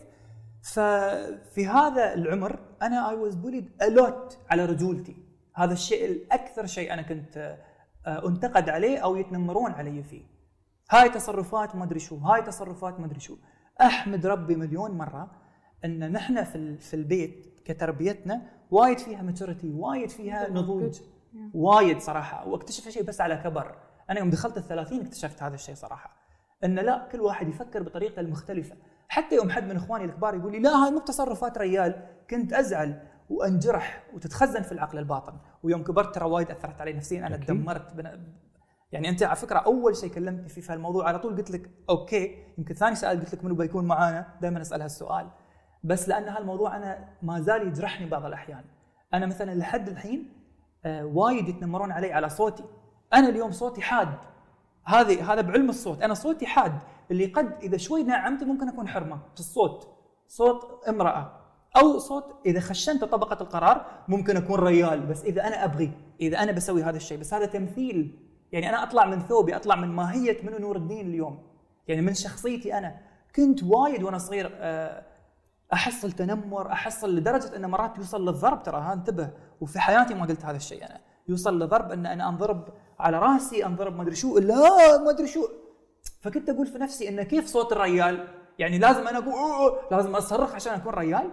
ففي هذا العمر انا اي واز بوليد الوت على رجولتي. هذا الشيء الأكثر شيء أنا كنت أنتقد عليه أو يتنمرون علي فيه. هاي تصرفات ما أدري شو، هاي تصرفات ما أدري شو. أحمد ربي مليون مرة أن نحن في البيت كتربيتنا وايد فيها ماتوريتي، وايد فيها نضوج، وايد صراحه. واكتشف شيء بس على كبر. انا يوم دخلت ال30 اكتشفت هذا الشيء صراحه، ان لا، كل واحد يفكر بطريقته المختلفه. حتى يوم حد من اخواني الكبار يقول لي لا هاي مو تصرفات ريال، كنت ازعل وانجرح وتتخزن في العقل الباطن. ويوم كبرت ترى وايد اثرت علي نفسيا، انا تدمرت. يعني انت على فكره اول شيء كلمتني فيه في هالموضوع على طول قلت لك اوكي، يمكن ثاني سؤال قلت لك منو بيكون معانا، دائما اسال هالسؤال، بس لان هالموضوع انا ما زال يجرحني بعض الاحيان. انا مثلا لحد الحين وايد يتنمرون علي على صوتي. انا اليوم صوتي حاد، هذا بعلم الصوت، انا صوتي حاد، اللي قد اذا شوي نعمته ممكن اكون حرمه في الصوت، صوت امراه، او صوت اذا خشنت طبقه القرار ممكن اكون ريال، بس اذا انا ابغي، اذا انا بسوي هذا الشيء، بس هذا تمثيل. يعني انا اطلع من ثوبي، اطلع من ماهيه منو نور الدين اليوم، يعني من شخصيتي. انا كنت وايد وانا صغير احصل تنمر، احصل لدرجه ان مرات يوصل للضرب، ترى ها انتبه، وفي حياتي ما قلت هذا الشيء. انا يوصل لضرب ان انا انضرب على راسي، انضرب ما ادري شو، لا ما ادري شو. فكنت اقول في نفسي انه كيف صوت الريال، يعني لازم انا اقول لازم اصرخ عشان اكون ريال.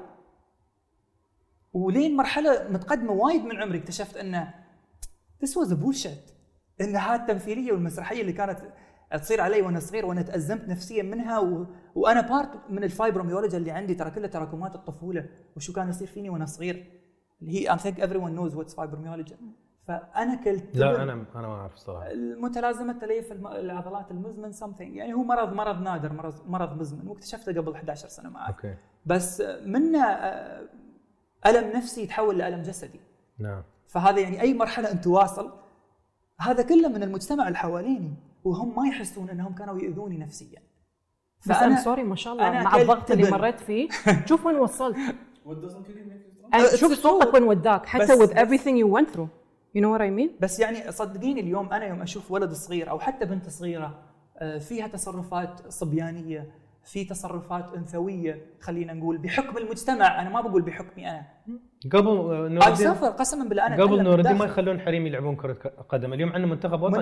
ولين مرحله متقدمه وايد من عمري اكتشفت انه this was a bullshit، ان هذه التمثيليه والمسرحيه اللي كانت تصير علي وانا صغير، وانا تأزمت نفسيا منها، وانا بارت من الفايبروميولوجيا اللي عندي، ترى كلها تراكمات الطفوله وشو كان يصير فيني وانا صغير، اللي هي I think everyone knows what's fibromyalgia. فانا كلت لا انا ما اعرف الصراحه. المتلازمه تليف العضلات المزمن something، يعني هو مرض نادر، مرض مزمن، واكتشفته قبل 11 سنه معي. اوكي. بس منه الم نفسي يتحول لالم جسدي. نعم. فهذا يعني اي مرحله انت واصل، هذا كله من المجتمع اللي حواليني، وهم ما يحسون انهم كانوا يؤذوني نفسيا. بس أنا سوري ما شاء الله مع الضغط اللي مريت فيه شوف وين وصلت. شوف صوتك وين وداك حتى with everything you went through. You know what I mean؟ بس يعني صدقيني اليوم أنا يوم أشوف ولد صغير أو حتى بنت صغيرة فيها تصرفات صبيانية، في تصرفات أنثوية، خلينا نقول بحكم المجتمع، أنا ما بقول بحكمي أنا. قبل نور الدين قسما بالله أنا قبل نور الدين ما يخلون حريم يلعبون كرة قدم، اليوم عندنا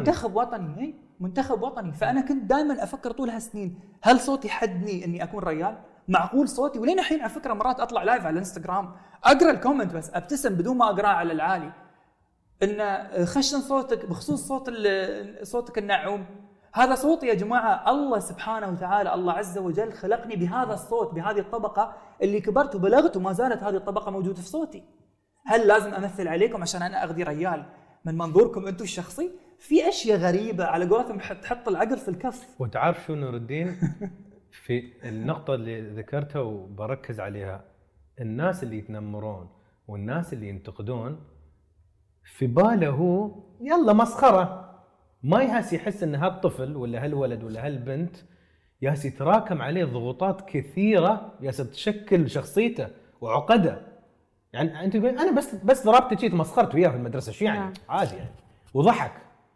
منتخب وطني. فأنا كنت دائما أفكر طول هالسنين، هل صوتي حدني إني أكون ريال؟ معقول صوتي؟ ولين الحين على فكرة مرات أطلع لايف على الانستغرام أقرأ الكومنت بس أبتسم بدون ما أقرأ على العالي، إن خشن صوتك بخصوص صوتك النعوم. هذا صوتي يا جماعة، الله سبحانه وتعالى الله عز وجل خلقني بهذا الصوت، بهذه الطبقة اللي كبرت وبلغت وما زالت هذه الطبقة موجودة في صوتي. هل لازم أمثل عليكم عشان أنا أغذي ريال من منظوركم أنتم الشخصي؟ في أشياء غريبة على قولتهم تحط العقل في الكف. وتعرف شو نور الدين في النقطة اللي ذكرتها وبركز عليها، الناس اللي يتنمرون والناس اللي ينتقدون في باله هو يلا مسخرة، ما يحس ان هالطفل ولا هالولد ولا هالبنت ياس يتراكم عليه ضغوطات كثيرة ياس تشكل شخصيته وعقده. يعني انت تقول انا بس ضربت شيء مسخرت وياه في المدرسة، شو يعني عادي يعني، وضحك.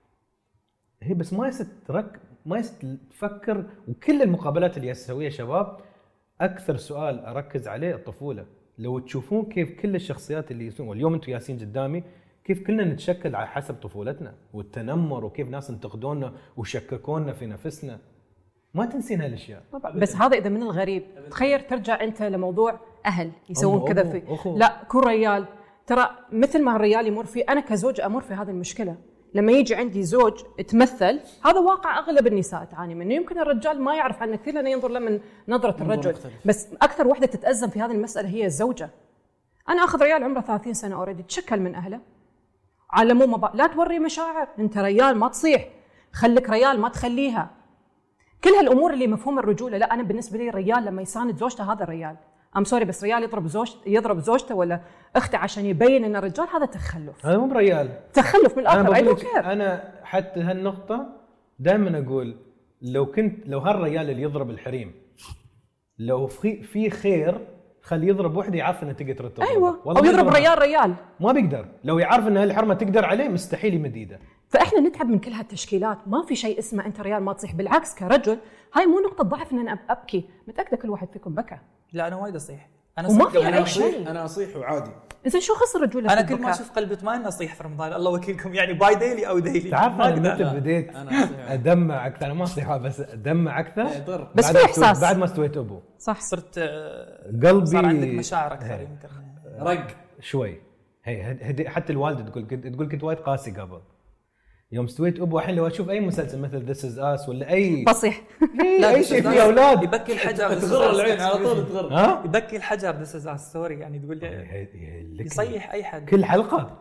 هي بس ما تفكر. وكل المقابلات اللي يسويها شباب اكثر سؤال اركز عليه الطفولة. لو تشوفون كيف كل الشخصيات اللي يسوون، واليوم انتم ياسين قدامي، كيف كلنا نتشكل على حسب طفولتنا والتنمر، وكيف ناس انتقدونا وشككونا في نفسنا. ما تنسين هالاشياء. بس هذا اذا من الغريب. تخيل ترجع انت لموضوع اهل يسوون كذا في لا كون ريال. ترى مثل ما الرجال يمر فيه، انا كزوج امر في هذه المشكله. لما يجي عندي زوج تمثل، هذا واقع اغلب النساء تعاني منه. يمكن الرجال ما يعرف عنه كثير لانه ينظر له من نظره الرجل، بس اكثر وحده تتازم في هذه المساله هي الزوجه. انا اخذ ريال عمره 30 سنه اوريدي، تشكل من اهله، علموه لا توري مشاعر، انت ريال ما تصيح، خليك ريال ما تخليها. كل هالامور اللي مفهوم الرجوله. لا انا بالنسبه لي الريال لما يساند زوجته هذا الريال. ام سوري بس ريال يضرب زوجته ولا اخته عشان يبين ان الرجال، هذا تخلف. هذا مو بريال، تخلف من الاخر. انا حتى هالنقطه دائما اقول لو هالريال اللي يضرب الحريم، لو في خير خلي يضرب وحده يعرف انها تقدر تضرب. ايوه، او يضرب ريال ما بيقدر. لو يعرف ان هالحرمه تقدر عليه مستحيل يمد ايده. فاحنا نتعب من كل هالتشكيلات. ما في شيء اسمه انت ريال ما تصيح، بالعكس كرجل هاي مو نقطه ضعف ان انا ابكي. متاكده كل واحد فيكم بكى. لا انا وايد اصيح، وما في اي شيء. انا اصيح وعادي. زين شو خص الرجوله؟ انا كل ما اشوف قلبي اطمئن اصيح في رمضان، الله وكيلكم يعني باي ديلي او ديلي. تعرف انا متى بديت ادمع اكثر؟ انا ما اصيح بس ادمع اكثر. بس في احساس بعد ما استويت ابو صح، صرت قلبي صار عندك مشاعر اكثر، يمكن رق شوي. هي حتى الوالده تقول كنت وايد قاسي قبل. يوم استويت ابو الحين لو اشوف اي مسلسل مثل ذس از اس ولا اي فصيح اي شيء فيه اولاد يبكي الحجر تغر العين على طول تغر. ها يبكي الحجر ذس از ستوري يعني تقول لي يصيح اي حد كل حلقه.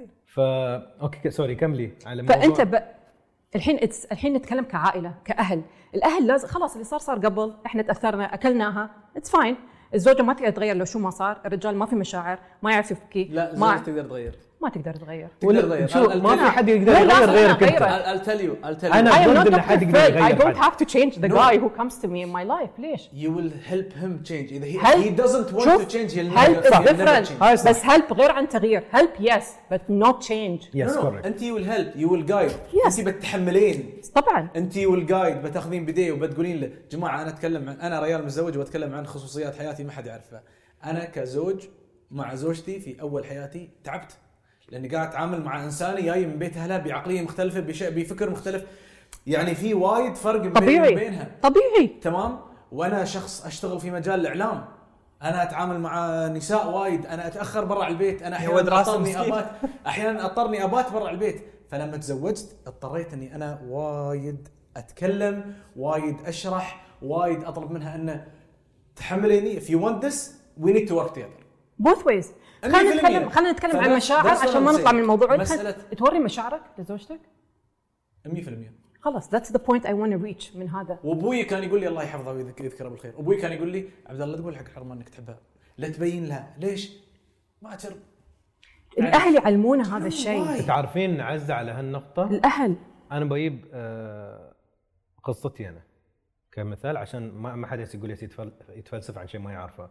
اوكي سوري كملي على فانت الحين نتكلم كعائله كاهل. الاهل لازم خلاص اللي صار قبل، احنا تاثرنا اكلناها، اتس فاين. الزوجه ما تقدر تغير لو شو ما صار، الرجال ما في مشاعر، ما يعرف يبكي، لا ما تقدر تغير، ما تقدر تغير. تقدر تغير. ما في حد يقدر يغير غيرك انت. I'll tell you انا ضد ان حد يقدر يغير. I don't have to change the guy who comes to me in my life. ليش؟ You will help him change. إذا he doesn't want to change, he'll help is never different. change. بس help غير عن تغيير. Help yes, but not change. Yes, No, correct. أنت you will help, you will guide. Yes. أنت بتحملين. طبعا. أنت you will guide. بتاخذين بديه وبتقولين له جماعة أنا أتكلم أنا ريال متزوج وأتكلم عن خصوصيات حياتي ما حد يعرفها. أنا كزوج مع زوجتي في أول حياتي تعبت. لأني قاعد أتعامل مع إنسان جاي من بيت أهله بعقلية مختلفة بفكر مختلف، يعني في وايد فرق بيني وبينها. طبيعي تمام. وأنا شخص أشتغل في مجال الإعلام، أنا أتعامل مع نساء وايد، أنا أتأخر برا البيت، أنا أحيانا أضطرني أبات برا البيت. فلما تزوجت اضطريت أني أنا وايد أتكلم، وايد أشرح، وايد أطلب منها أن تحمليني. if you want this we need to work together both ways. خلينا نتكلم عن مشاعر عشان ما نطلع من الموضوع. توري مشاعرك لزوجتك 100%. خلاص that's the point I want to reach من هذا. وابوي كان يقول لي الله يحفظه ويذكره بالخير. ابوي كان يقول لي عبد الله تقول حق حرمه انك تحبها، لا تبين لها. ليش؟ ما ترب. الاهل يعلمونا هذا الشيء. تعرفين عزة على هالنقطة الاهل. انا بجيب قصتي انا كمثال عشان ما حد يقول يتفلسف عن شيء ما يعرفه.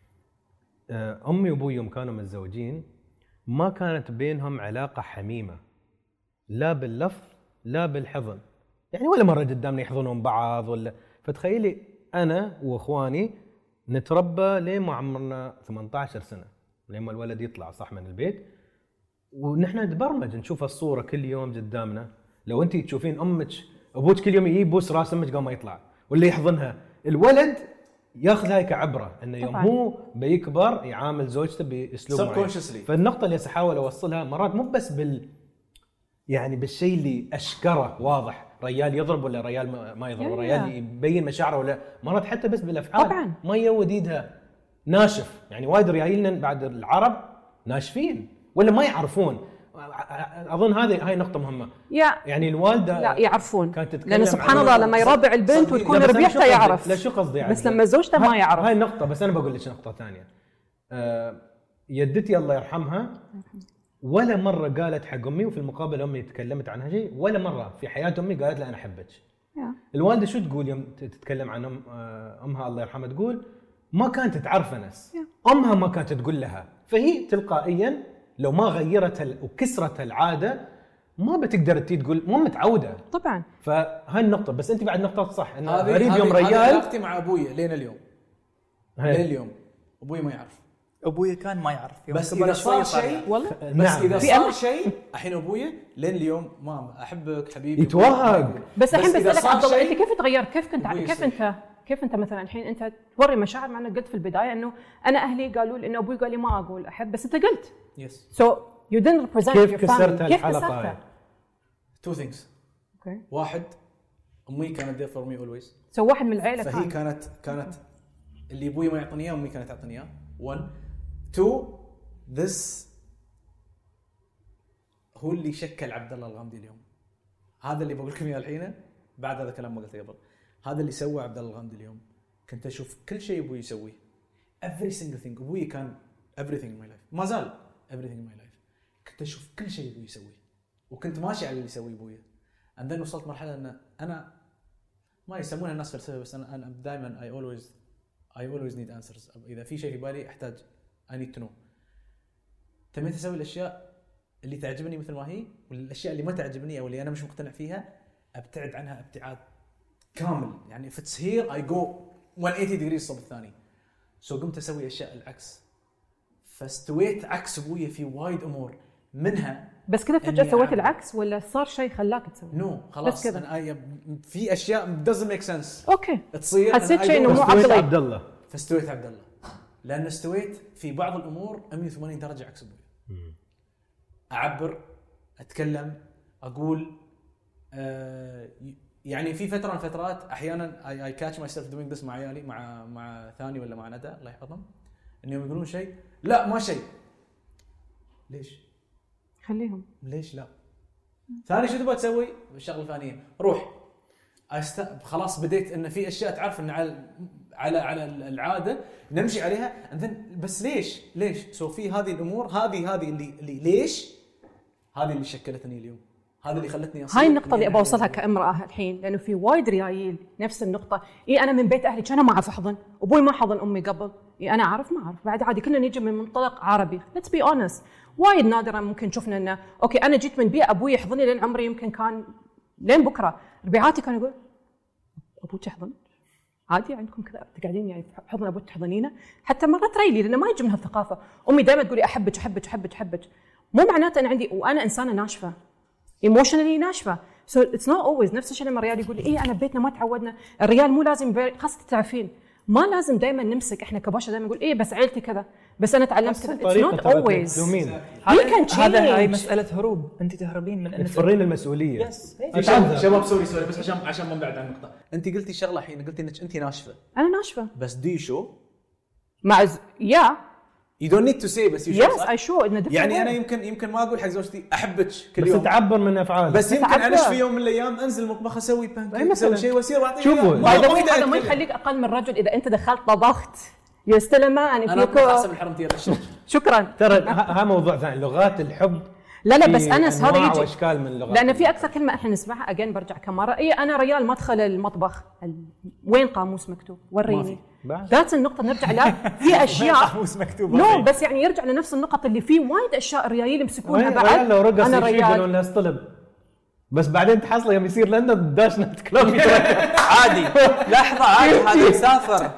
امي وابوي يوم كانوا متزوجين ما كانت بينهم علاقة حميمة، لا باللفظ لا بالحضن، يعني ولا مرة قدامنا يحضنون بعض ولا. فتخيلي انا واخواني نتربى لين ما عمرنا 18 سنة، لما الولد يطلع صح من البيت، ونحن نتبرمج نشوف الصورة كل يوم قدامنا. لو انتي تشوفين امك ابوك كل يوم يبوس راس امك قبل ما يطلع ولا يحضنها، الولد ياخذها كعبره انه يوم هو بيكبر يعامل زوجته باسلوب معين. فالنقطه اللي احاول اوصلها مرات مو بس يعني بالشيء اللي اشكره واضح، ريال يضرب ولا ريال ما يضرب، ريال يبين مشاعره ولا، مرات حتى بس بالافعال. طبعا ما يود ايدها ناشف، يعني وايد ريايلنا بعد العرب ناشفين ولا ما يعرفون. اظن هاي نقطه مهمه. يعني الوالده لا يعرفون، لان سبحان الله لما يرابع البنت وتكون ربيعتها يعرف. لا شو قصدي يعني، بس لما زوجته ما يعرف. هاي النقطه. بس انا بقول لك نقطه ثانيه. يدتي الله يرحمها ولا مره قالت حق امي، وفي المقابل امي تكلمت عنها شيء، ولا مره في حياه امي قالت لها انا احبك. الوالده شو تقول يوم تتكلم عن امها الله يرحمها؟ تقول ما كانت تعرف ناس، امها ما كانت تقول لها، فهي تلقائيا لو ما غيرت وكسرت العاده ما بتقدر تقول، مو متعوده طبعا. فهاي النقطه. بس انت بعد نقطه صح، انه غريب يوم ريال. علاقتي مع ابوي لين اليوم لين اليوم ابوي ما يعرف. ابوي كان ما يعرف، بس اذا صار شيء والله بس اذا صار شيء الحين ابوي لين اليوم ما احبك حبيبي يتوهق. بس الحين بسالك عبد الله انت كيف تغيرت؟ كيف انت مثلا الحين انت توري مشاعر؟ معنا قلت في البدايه انه انا اهلي قالوا لي انه ابوي قال لي ما اقول احب، بس انت قلت سو يو ديدنت ريبريزنت يور كيف كسرت الحلقه؟ تو ثينجز. اوكي. واحد، امي كانت there for me always. سو واحد من العيله فهي كانت اللي ابوي ما يعطيني اياه امي كانت تعطيني اياه. 1 2 this هو اللي شكل عبد الله الغامدي اليوم. هذا اللي بقول لكم اياه الحين بعد هذا الكلام ما قلته قبل. هذا اللي سوى عبد الله الغامدي اليوم. كنت اشوف كل شيء ابوي يسويه، every single thing. ابوي كان everything in my life، ما زال everything in my life. كنت اشوف كل شيء ابوي يسويه وكنت ماشي على اللي يسويه ابوي. and then وصلت مرحله ان انا ما يسمونها الناس فلسفه، بس انا دائما I always need answers. اذا في شيء في بالي احتاج I need to know. تميت اسوي الاشياء اللي تعجبني مثل ما هي، والاشياء اللي ما تعجبني او اللي انا مش مقتنع فيها ابتعد عنها ابتعاد كامل. يعني if it's here I go 180 degrees الصوب الثاني. قمت اسوي اشياء العكس، فاستويت عكس ابويا في وايد امور منها. بس كذا فجأة سويت العكس ولا صار شيء خلاك تسوي؟ نو خلاص أنا في اشياء doesn't make sense اوكي تصير. حسيت شيء انه مو عبد الله. فاستويت عبد الله لان استويت في بعض الامور 180 درجه عكس ابوي. اعبر، اتكلم، اقول. يعني في فتره من الفترات احيانا اي كاتش ماي سيلف دوينج ذس مع عيالي، مع ثاني ولا مع ندى الله يحفظهم، انهم يقولون شيء لا ما شيء. ليش؟ خليهم. ليش لا؟ ثاني شو تبغى تسوي؟ الشغله الثانيه روح. خلاص بديت ان في اشياء تعرف ان على العاده نمشي عليها، بس ليش سو في هذه الامور هذه اللي ليش هذه اللي شكلتني اليوم، هذا اللي خلتني هاي النقطة اللي أبغى أوصلها كامرأة الحين، لأنه في وايد ريايل نفس النقطة. أنا من بيت أهلي كان ما أعرف أحضن، أبوي ما حضن أمي قبل. أنا أعرف ما أعرف بعد عادي، كنا نيجي من منطلق عربي. let's be honest، وايد نادرا ممكن شفنا إنه أوكي أنا جيت من بيئة أبوي يحضني لين عمري يمكن كان لين بكرة. ربيعاتي كانوا يقول أبوك يحضن عادي عندكم كذا تقعدين يعني حضن أبوك تحضنينه. حتى مرات ريلي لأنه ما يجي من هالثقافة. أمي دائما تقولي أحبك، مو معناته أنا عندي وأنا إنسانة ناشفة ايموشنالي ناشفه. سو اتس نوت اولويز نفس الشيء لما الريال يقول لي انا ببيتنا ما تعودنا. الريال مو لازم خاصه تعرفين ما لازم دائما نمسك. احنا كبشر دائما نقول بس عيلتي كذا، بس انا تعلمت كذا. اتس نوت اولويز. هذا هاي مساله هروب، انت تهربين من انك تفرين المسؤوليه. شباب سوري بس عشان ما نبعد عن النقطه. انت قلتي شغله الحين، قلتي انك انت ناشفه. انا ناشفه بس دي شو مع You don't need to say بس yes I show يعني أنا يمكن ما أقول حق زوجتي أحبك كل يوم، بس تعبر من أفعال. بس يمكن أنش في يوم من الأيام أنزل المطبخ أسوي بانكيك أسوي شيء وأصير بعطيه. شوفوا هذا ما يخليك أقل من رجل إذا أنت دخلت طبخت يستلم أنا حسب الحرمتية. شكرا. ترى ها موضوع ثاني، لغات الحب. لا بس أنس هذا يجي واشكال من اللغات، لأن في أكثر كلمة إحنا نسمعها أجين برجع كمرة. أنا ريال ما أدخل المطبخ، وين قاموس مكتوب وريني. ذات النقطة نرجع لها. في أشياء قاموس مكتوب نو بس يعني يرجع لنفس النقط اللي في وايد أشياء الريايل يمسكونها بعد. لو رقص أنا ريال يقولون له اصطلب، بس بعدين تحصل يوم يصير لندن داشنا كيلومتر عادي. لحظة عادي، هذا مسافر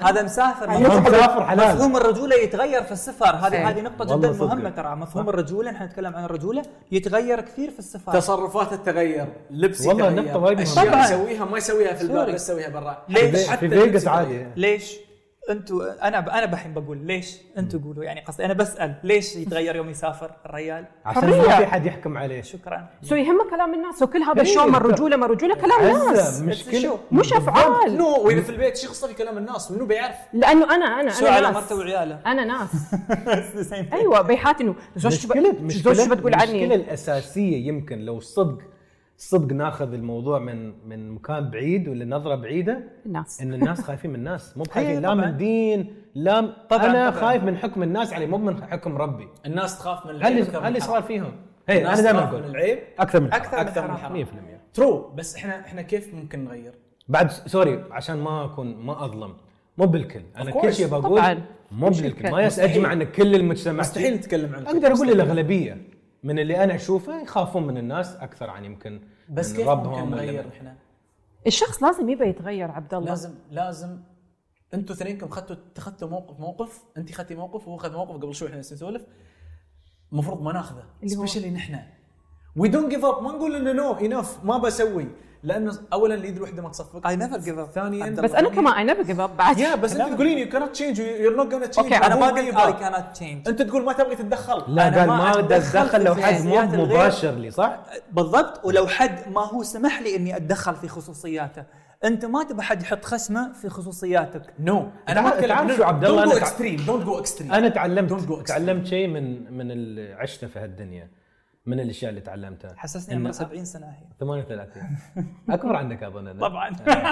مسافر حلال. مفهوم الرجولة يتغير في السفر. هذه نقطة جدا مهمة ترى. مفهوم الرجولة نحن نتكلم عن الرجولة يتغير كثير في السفر. تصرفات تتغير، لبسي والله نقطة وايد أشياء يسويها ما يسويها في البلد بس يسويها برا. ليش في فيغاس عادي؟ ليش انتوا انا بحين بقول ليش انتوا قولوا، يعني قصدي انا بسال ليش يتغير يوم يسافر الريال؟ عشان ما في حد يحكم عليه. شكرا. يهمه كلام الناس وكل هذا الشو ما الرجوله كلام الناس مش افعال. نو وين في البيت شو قصدي كلام الناس منو بيعرف؟ لانه انا شو على مرته وعياله انا ناس ايوه بيحات انه زوجتي بتقول عني. المشكله الاساسيه يمكن لو صدق ناخذ الموضوع من مكان بعيد ولا نظره بعيده، ان الناس خايفين من الناس، مو خايفين لا من دين لا انا خايف من حكم الناس علي، مو من حكم ربي. الناس تخاف من العيب اللي صار فيهم. انا دائما اقول العيب اكثر من الحرام 100%. ترو. بس احنا كيف ممكن نغير بعد؟ سوري عشان ما اظلم، مو بالكل. انا كل شيء بقول مو بالكل، ما اجمع ان كل المجتمع. مستحيل نتكلم عن اقدر اقول الاغلبيه من اللي انا اشوفه يخافون من الناس اكثر عن يمكن بس كيف ممكن نغير؟ احنا الشخص لازم يبي يتغير. عبد الله لازم انتوا اثنينكم اتخذتوا موقف، انت اخذتي موقف وهو اخذ موقف قبل شوي احنا نسولف، المفروض ما ناخذه سبيشلي نحن. وي دونت جيف اب، ما نقول انه نو انف ما بسوي، لانه اولا اليد الوحده ما تصفق. اي نيفر جيف اب. ثانيا بس انا كمان اي نيفر جيف اب بعد. يا بس انت تقولين يو كانت تشينج يو نوت جونا تشينج. انا ما قلت اي كانت تشينج، انت تقول ما تبغي تتدخل. لا قال ما اتدخل لو حد مو مباشر لي، صح بالضبط. ولو حد ما هو سمح لي اني اتدخل في خصوصياته، انت ما تبي حد يحط خصمه في خصوصياتك. نو انا ما اتكلم شو عبد الله. دونت جو اكستريم. انا تعلمت شيء من اللي عشته في هالدنيا، من الاشياء اللي تعلمتها. حسسني عمري 70 سنه هي 38 اكبر عنك اظن انا. طبعا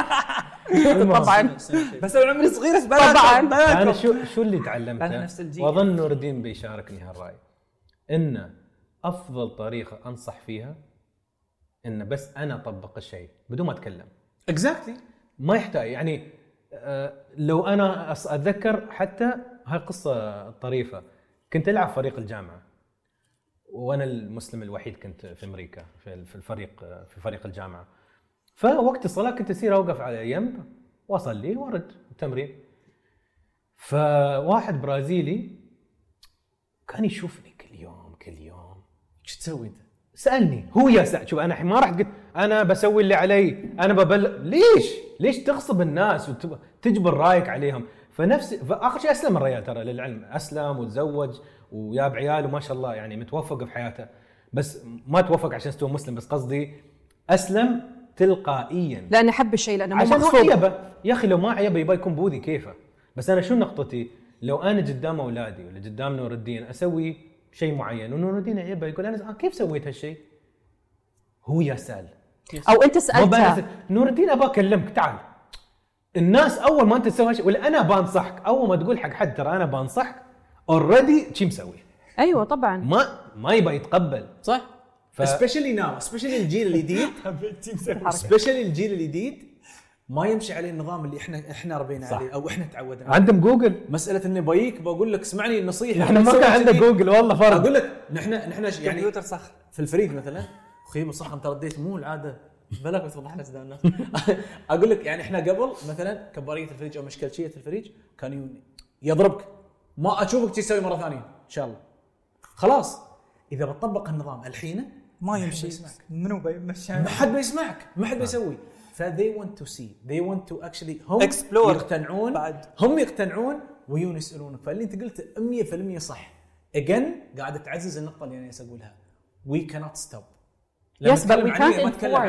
طبعا بس انا عمري صغير طبعا. انا شو اللي تعلمته، واظن نور الدين بيشاركني هالراي، ان افضل طريقه انصح فيها ان بس انا اطبق الشيء بدون ما اتكلم. اكزاكتلي ما يحتاج يعني. لو انا اتذكر حتى هاي قصه طريفه، كنت العب فريق الجامعه وانا المسلم الوحيد كنت في امريكا في فريق الجامعه. فوقت الصلاه كنت اسير اوقف على جنب واصلي وارد التمرين. فواحد برازيلي كان يشوفني كل يوم شو تسوي انت؟ سالني هو شوف انا ما راح قلت انا بسوي اللي علي، انا ليش تغصب الناس وتجبر رايك عليهم؟ فاخر شيء اسلم الرجال ترى للعلم، اسلم وتزوج وياب عيال وما شاء الله يعني متوفق في حياته، بس ما توفق عشان استوى مسلم، بس قصدي اسلم تلقائيا لانه حب الشيء، لانه مو عشان هو مغصوب. عيبه. يا اخي لو ما عيبه يبغى يكون بوذي كيفه. بس انا شو نقطتي؟ لو انا قدام اولادي ولا قدام نور الدين اسوي شيء معين ونور الدين عيبه، يقول انا كيف سويت هالشيء؟ هو يسال او انت سالته نور الدين ابغى اكلمك تعال. الناس اول ما انت تسوي شيء ولا انا بنصحك، اول ما تقول حق حد ترى انا بنصحك اوريدي شي مسوي، ايوه طبعا ما يبغى يتقبل صح. سبيشلي ناو، سبيشلي الجيل الجديد، سبيشلي الجيل الجديد ما يمشي عليه النظام اللي احنا ربينا عليه او احنا تعودنا. عندهم جوجل، مساله اني بقول لك اسمعني النصيحه، احنا ما كان عندنا جوجل والله فرق. اقول لك نحن يعني كمبيوتر صخر في الفريق مثلا خيب صح انت رديت مو العاده بالك بتوضح لنا الناس. اقول لك يعني احنا قبل مثلا كباريه الفريق او مشكلشيه الفريق كان يضربك، ما اشوفك تسوي مره ثانيه ان شاء الله. خلاص اذا بتطبق النظام الحين ما يمشي، منو بيمشي؟ ما حد بيسمعك، ما حد بيسوي. فthey want to see, they want to actually هم Explore. يقتنعون بعد. هم يقتنعون ويون يسألونك. فاللي انت قلت 100% صح. again قاعدة تعزز النقطة اللي انا اسأقولها we cannot stop. Yes, but we can't enforce.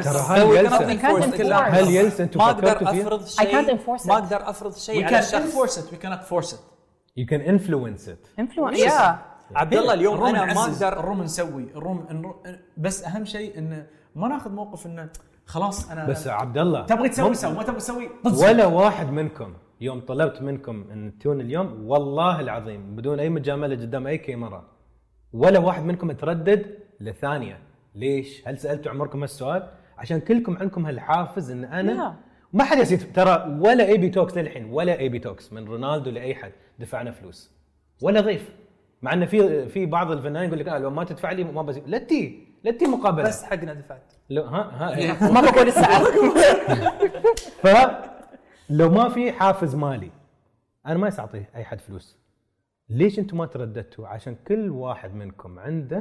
هل يلسى انتم ما اقدر فكرتوا فيها؟ افرض I can't شيء، enforce it. ما اقدر افرض we شيء على can الشخص. enforce it, we cannot force it. You can influence it. influence yeah. عبد الله اليوم انا ما اقدر الروم نسوي بس اهم شيء انه ما ناخذ موقف انه خلاص انا بس عبد الله تبغي تسوي سوي، ما تبغي تسوي ولا واحد منكم يوم طلبت منكم ان تكون اليوم والله العظيم بدون اي مجامله قدام اي كاميرا ولا واحد منكم تردد لثانيه. ليش؟ هل سالتوا عمركم هالسؤال؟ عشان كلكم عندكم هالحافز ان انا ما حد يسيت. ترى ولا اي بي توكس للحين، ولا اي بي توكس من رونالدو لاي حد دفعنا فلوس ولا ضيف. مع انه في بعض الفنانين يقول لك لو ما تدفع لي ما بزي. لا تي مقابله بس حقنا دفعت. لو ما بقول السعر. فلو ما في حافز مالي انا ما يساعطي اي حد فلوس. ليش انتم ما ترددتوا؟ عشان كل واحد منكم عنده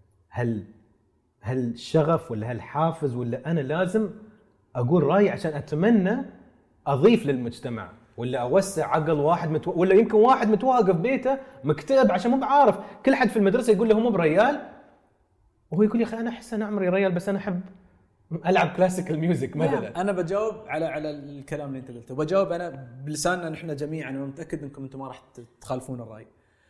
هالشغف ولا هالحافز ولا انا لازم اقول رايي عشان اتمنى اضيف للمجتمع ولا اوسع عقل واحد ولا يمكن واحد متواقف بيته مكتئب عشان مو بعارف. كل حد في المدرسه يقول له هو مو بريال وهو يقول يا اخي انا احس انا عمري ريال بس انا احب العب كلاسيكال ميوزك مثلا. انا بجاوب على الكلام اللي انت قلته، وبجاوب انا بلساننا نحن جميعا، وانا متاكد انكم انتم ما راح تخالفون الراي.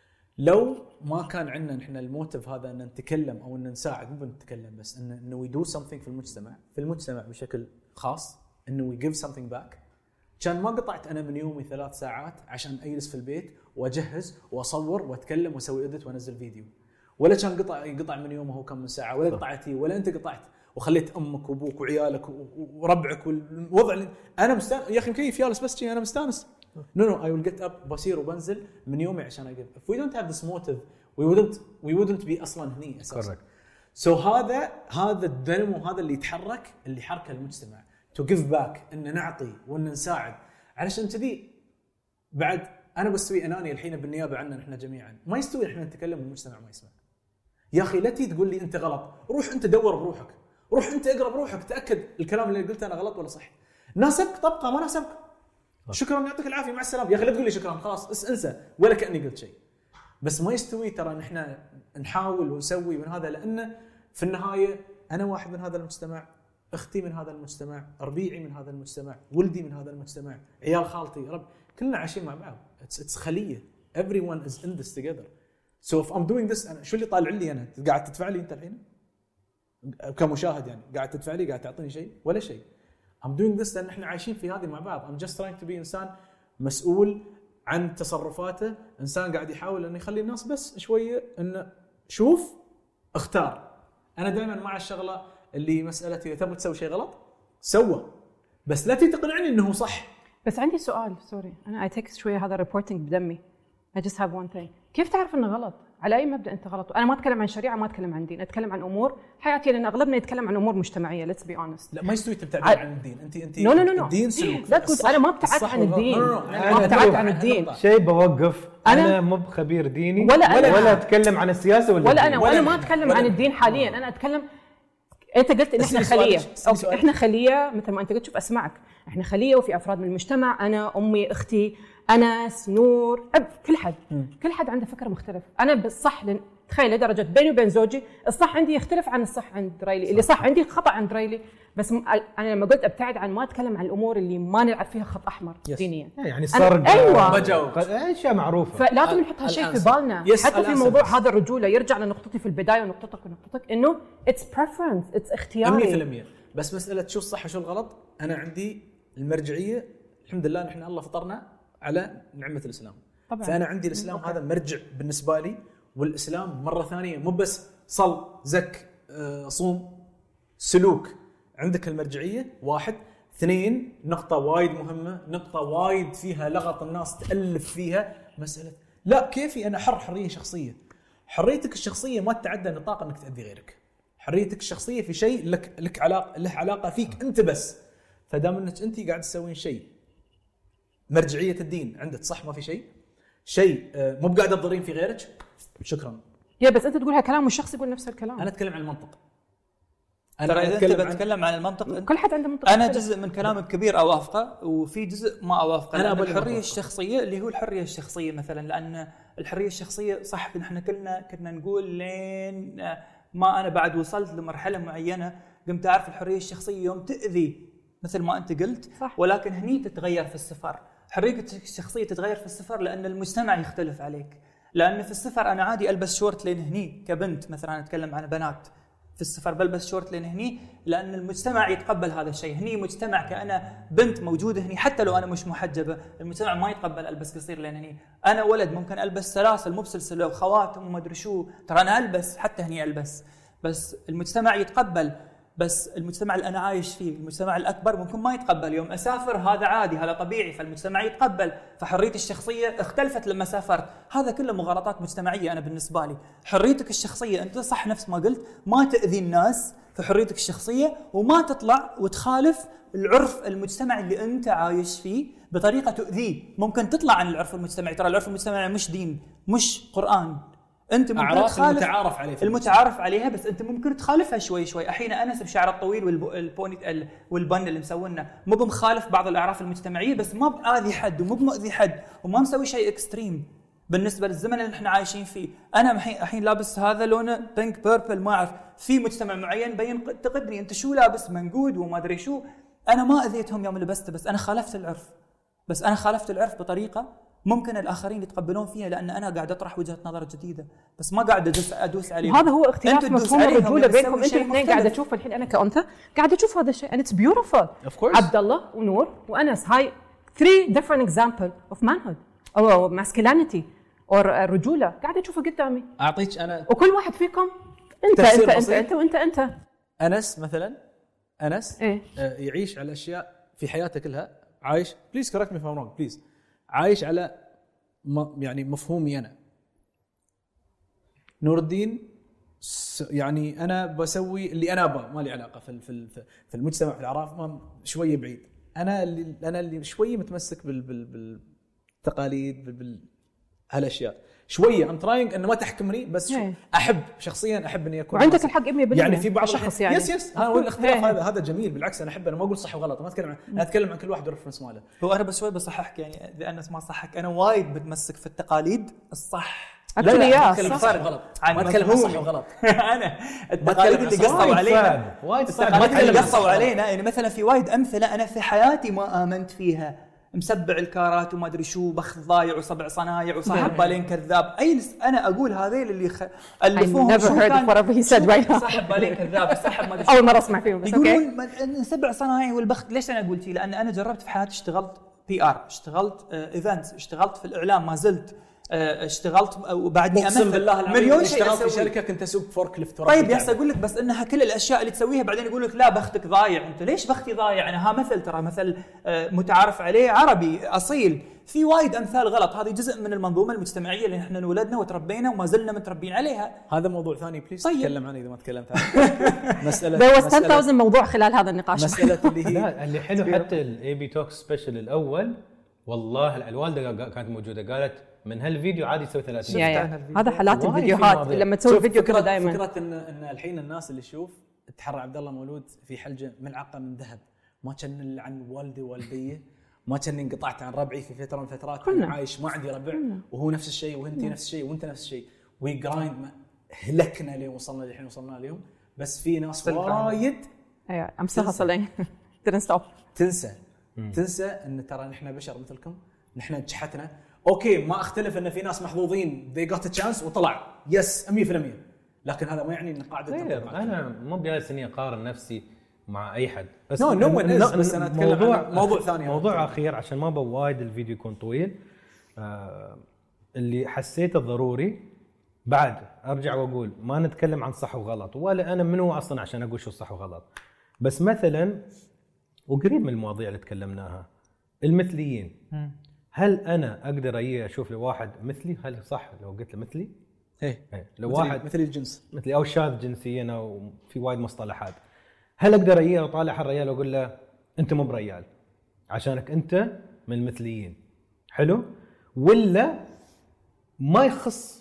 لو ما كان عندنا نحن الموتيف هذا ان نتكلم او ان نساعد، مو بنتكلم بس انه وي دو سمثينج في المجتمع بشكل خاص، انه وي جيف سمثينج باك. كان ما قطعت انا من يومي 3 ساعات عشان اجلس في البيت واجهز واصور واتكلم واسوي اديت وانزل فيديو، ولا كان قطع من يومه هو كم من ساعه، ولا قطعتي ولا انت قطعت وخليت امك وابوك وعيالك وربعك والوضع اللي انا مستانس. يا اخي مكيف جالس بس شيء انا مستانس. نو اي ويل جيت اب بصير وبنزل من يومي عشان اجيب. if we don't have this motive we wouldn't be اصلا هني اساسا. سو هذا الدينامو هذا اللي يتحرك، اللي حركه المجتمع to give back، ان نعطي وان نساعد. علشان كذي بعد انا بستوي اناني الحين بالنيابه عنا نحن جميعا، ما يستوي احنا نتكلم والمجتمع ما يسمع. يا اخي لا تقول لي انت غلط، روح انت دور بروحك، روح انت اقرا بروحك، تاكد الكلام اللي قلته انا غلط ولا صح. ناسبك طبقه ما ناسبك، شكرا يعطيك العافيه مع السلامه. يا اخي لا تقول لي شكرا، خلاص انسى ولا كاني قلت شيء. بس ما يستوي ترى نحن نحاول ونسوي من هذا، لانه في النهايه انا واحد من هذا المجتمع، اختي من هذا المجتمع، ربيعي من هذا المجتمع، ولدي من هذا المجتمع، عيال خالتي، رب كلنا عايشين مع بعض. it's خليه. everyone is in this together. so if I'm doing this أنا شو اللي طالع لي؟ أنا قاعد تدفع لي أنت الحين كمشاهد، يعني قاعد تدفع لي، قاعد تعطيني شيء ولا شيء. I'm doing this لأن إحنا عايشين في هذه مع بعض. I'm just trying to be إنسان مسؤول عن تصرفاته، إنسان قاعد يحاول إنه يخلي الناس بس شوية إنه شوف اختار. أنا دائما مع الشغلة اللي مسألتي تبغى تسوي شيء غلط سوى، بس لا تقنعني إنه صح. بس عندي سؤال سوري، أنا I take شوية هذا ريبورتينج بدمي. I just have one thing. كيف تعرف إنه غلط؟ على أي مبدأ أنت غلط؟ أنا ما أتكلم عن شريعة، ما أتكلم عن دين، أتكلم عن أمور حياتية، لأن أغلبنا يتكلم عن أمور مجتمعية. Let's be honest. لا ما يستوي تبتعد عن الدين. أنت no. الدين سلوك. لا تقول أنا ما ابتعدت عن الدين. ما ابتعدت عن الدين. شيء بوقف. أنا مو بخبير ديني ولا أتكلم عن السياسة ولا أنا ما أتكلم عن الدين حاليا. أنا أتكلم انت قلت ان احنا خليه. سؤالك. احنا خليه مثل ما انت قلت. شوف اسمعك، احنا خليه وفي افراد من المجتمع، انا امي اختي انس نور كل حد عنده فكر مختلف. انا بالصح تخيل لدرجه بيني وبين زوجي الصح عندي يختلف عن الصح عند ريلي، اللي صح عندي خطا عند ريلي. بس انا لما قلت ابتعد عن ما اتكلم عن الامور اللي ما نلعب فيها خط احمر دينيا، يعني سرقه ايوه بجاوب اشياء معروفه. فلازم نحط هالشيء في بالنا. حتى في موضوع هذا الرجوله يرجع لنقطتي في البدايه ونقطتك انه اتس بريفرنس، اتس اختياري 100%. بس مساله شو الصح وشو الغلط، انا عندي المرجعيه الحمد لله، نحن الله فطرنا على نعمه الاسلام طبعا. فانا عندي الاسلام هذا مرجع بالنسبه لي. والاسلام مره ثانيه مو بس صل زك صوم سلوك. عندك المرجعيه 1 2 نقطه وايد مهمه، نقطه وايد فيها لغط الناس تالف فيها، مساله لا كيفي انا حريه شخصيه. حريتك الشخصيه ما تتعدى نطاق انك تاذي غيرك. حريتك الشخصيه في شيء لك علاقه، له علاقه فيك انت بس. فدام انك انت قاعد تسوين شيء مرجعيه الدين عندك صح، ما في شيء مو بقاعد تضرين في غيرك، شكرا. يا بس انت تقول هالكلام والشخص يقول نفس الكلام. انا اتكلم عن المنطق. ترى اذا انت بتتكلم عن المنطق، كل حد عنده منطق. انا جزء من كلامك كبير اوافقه، وفي جزء ما اوافقه. أنا الحريه الشخصيه اللي هو الحريه الشخصيه مثلا، لان الحريه الشخصيه صح نحن كنا نقول لين ما انا بعد وصلت لمرحله معينه قمت اعرف الحريه الشخصيه يوم تاذي مثل ما انت قلت صح. ولكن هني تتغير في السفر. حريتك الشخصيه تتغير في السفر لان المجتمع يختلف عليك. لان في السفر انا عادي البس شورت لين هني كبنت مثلا، اتكلم عن بنات في السفر بلبس شورت لين هني لان المجتمع يتقبل هذا الشيء. هني مجتمع كأنا بنت موجوده هني حتى لو انا مش محجبه، المجتمع ما يتقبل البس قصير لين هني. انا ولد ممكن البس سلاسل مو بسلسله وخواتم وما ادري شو، ترى انا البس حتى هني البس، بس المجتمع يتقبل. بس المجتمع اللي انا عايش فيه، المجتمع الاكبر ممكن ما يتقبل. يوم اسافر هذا عادي، هذا طبيعي، فالمجتمع يتقبل. فحريتي الشخصيه اختلفت لما سافرت. هذا كله مغالطات مجتمعيه. انا بالنسبه لي حريتك الشخصيه انت صح نفس ما قلت، ما تاذي الناس في حريتك الشخصيه، وما تطلع وتخالف العرف المجتمعي اللي انت عايش فيه بطريقه تؤذيه. ممكن تطلع عن العرف المجتمعي، ترى العرف المجتمعي مش دين مش قران، انت ممكن تخالف المتعارف عليها، بس انت ممكن تخالفها شوي شوي. احيانا انس بشعر الطويل والبوني والبن اللي مسوينه مو بمخالف بعض الاعراف المجتمعيه، بس ما باذي حد ومو بمؤذي حد وما مسوي شيء اكستريم بالنسبه للزمن اللي احنا عايشين فيه. انا الحين لابس هذا لونه بينك بيربل، ما اعرف في مجتمع معين بين تقدني انت شو لابس منقود وما ادري شو. انا ما اذيتهم يوم لبسته، بس انا خالفت العرف. بس انا خالفت العرف بطريقه ممكن الآخرين يتقبلون فيها، لأن أنا قاعد أطرح وجهة نظر جديدة، بس ما قاعد أدوس عليهم. هذا هو اختلاف مفهوم الرجولة بينكم. أنتوا الاثنين قاعدة تشوف الحين، أنا كأنثى قاعدة أشوف هذا الشيء and it's beautiful. عبد الله ونور وأنس، هاي 3 different example of manhood أو masculinity أو الرجولة قاعدة أشوفها قدامي. أعطيك أنا وكل واحد فيكم أنت أنس مثلا، أنس إيه؟ يعيش على أشياء في حياته كلها، عايش بليز correct me if I'm wrong please، عايش على يعني مفهومي أنا. نور الدين يعني أنا بسوي اللي أنا أبغى، ما لي علاقة في المجتمع في العراف شوية بعيد. أنا اللي شوية متمسك بالتقاليد هالأشياء شوية. I'm trying إنه ما تحكمني، بس أحب شخصيا أحب إني أكون وعندك الحق 100% يعني في بعض الشخص يعني يس هو الاختلاف هذا جميل بالعكس. أنا أحب، أنا ما أقول صح وغلط، ما أتكلم أنا أتكلم عن كل واحد والرفرنس ماله. هو أنا بس شوي بصححك يعني لأن ما صحك، أنا وايد بتمسك في التقاليد الصح. لا أتكلم صح وغلط، ما أتكلم صح وغلط. أنا التقاليد اللي قصوا علينا، التقاليد اللي قصوا علينا يعني مثلا في وايد أمثلة أنا في حياتي ما آمنت فيها. مسبع الكارات وما ادري شو، بخ ضايع وسبع صنايع وصاحب بالين كذاب. انا اقول هذيل اللي الفوهم شو كان صاحب بالين كذاب، صاحب ما ادري اول مره اسمع فيهم، بس يقولون سبع صنايع والبخ. ليش انا اقول شيء؟ لان انا جربت في حياتي، اشتغلت PR، اشتغلت ايفنتس، اشتغلت في الاعلام، ما زلت اشتغلت وبعدني امثل مليون شيء. اشتغلت في شركه كنت اسوق فورك ليفت. طيب يا اقول لك بس انها كل الاشياء اللي تسويها بعدين يقول لك لا بختك ضايع. انت ليش بختي ضايع؟ انا مثل ترى مثل متعارف عليه عربي اصيل. في وايد امثال غلط. هذه جزء من المنظومه المجتمعيه اللي احنا انولدنا وتربينا وما زلنا متربين عليها. هذا موضوع ثاني بليز تكلم عنه اذا ما تكلمت عنه. مساله 10,000 موضوع خلال هذا النقاش. مساله اللي هي لا اللي حلو حتى الاي بي توك سبيشل الاول، والله الوالده كانت موجوده قالت من هالفيديو عادي تسوي 30. هذا حالات الفيديوهات لما تسوي فيديو كذا دائما. فكره ان الحين الناس اللي تشوف تحرى عبد الله مولود في حلجه ملعقه من ذهب، ما كان عن والدي ووالديه، ما كان انقطعت عن ربعي في فتره من الفترات، انا عايش ما عندي ربع وهو نفس الشيء وانتي نفس الشيء وانت نفس الشيء، وي جرايند هلكنا لين وصلنا للحين وصلنا اليوم. بس في ناس وايد ايوه I'm still hustling didn't stop تنسى ان ترى نحن بشر مثلكم، نحن جحتنا. اوكي ما اختلف ان في ناس محظوظين they got a chance وطلع يس 100%، لكن هذا ما يعني ان قاعده انا مو جالس اني اقارن نفسي مع اي حد، بس بس انا اتكلم عن موضوع ثاني، موضوع اخير عشان ما بوايد الفيديو يكون طويل. اللي حسيته ضروري بعد ارجع واقول ما نتكلم عن صح وغلط، ولا انا منو اصلا عشان اقول شو صح وغلط، بس مثلا وقريب من المواضيع اللي تكلمناها المثليين. هل انا اقدر اشوف لواحد مثلي هل صح لو قلت له مثلي؟ لو واحد مثل الجنس مثلي او شاذ جنسيا او في وايد مصطلحات، هل اقدر اطالع الرجال واقول له انت مو بريال عشانك انت من المثليين؟ حلو. ولا ما يخص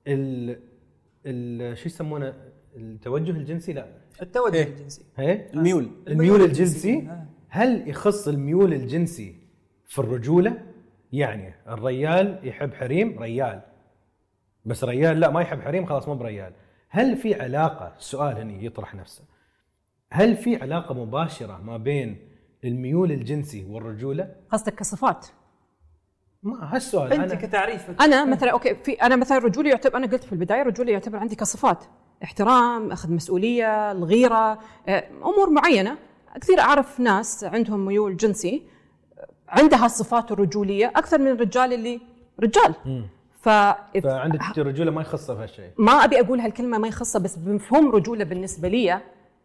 شو يسمونه التوجه الجنسي؟ لا التوجه الجنسي الميول الجنسي. هل يخص الميول الجنسي في الرجولة؟ يعني الرجال يحب حريم رجال، بس رجال لا ما يحب حريم خلاص مو بريال. هل في علاقة؟ السؤال هني يطرح نفسه، هل في علاقة مباشرة ما بين الميول الجنسي والرجولة؟ قصدك كصفات؟ ما هالسؤال انت كتعريفك. انا مثلا اوكي انا مثلا رجولي يعتبر، انا قلت في البدايه رجولي يعتبر عندي كصفات احترام، اخذ مسؤوليه، الغيره، امور معينه. كثير اعرف ناس عندهم ميول جنسي عندها الصفات الرجوليه اكثر من الرجال اللي رجال. فعندك الرجوله ما يخصها في هالشيء. ما ابي اقول هالكلمه ما يخصها، بس بمفهوم رجوله بالنسبه لي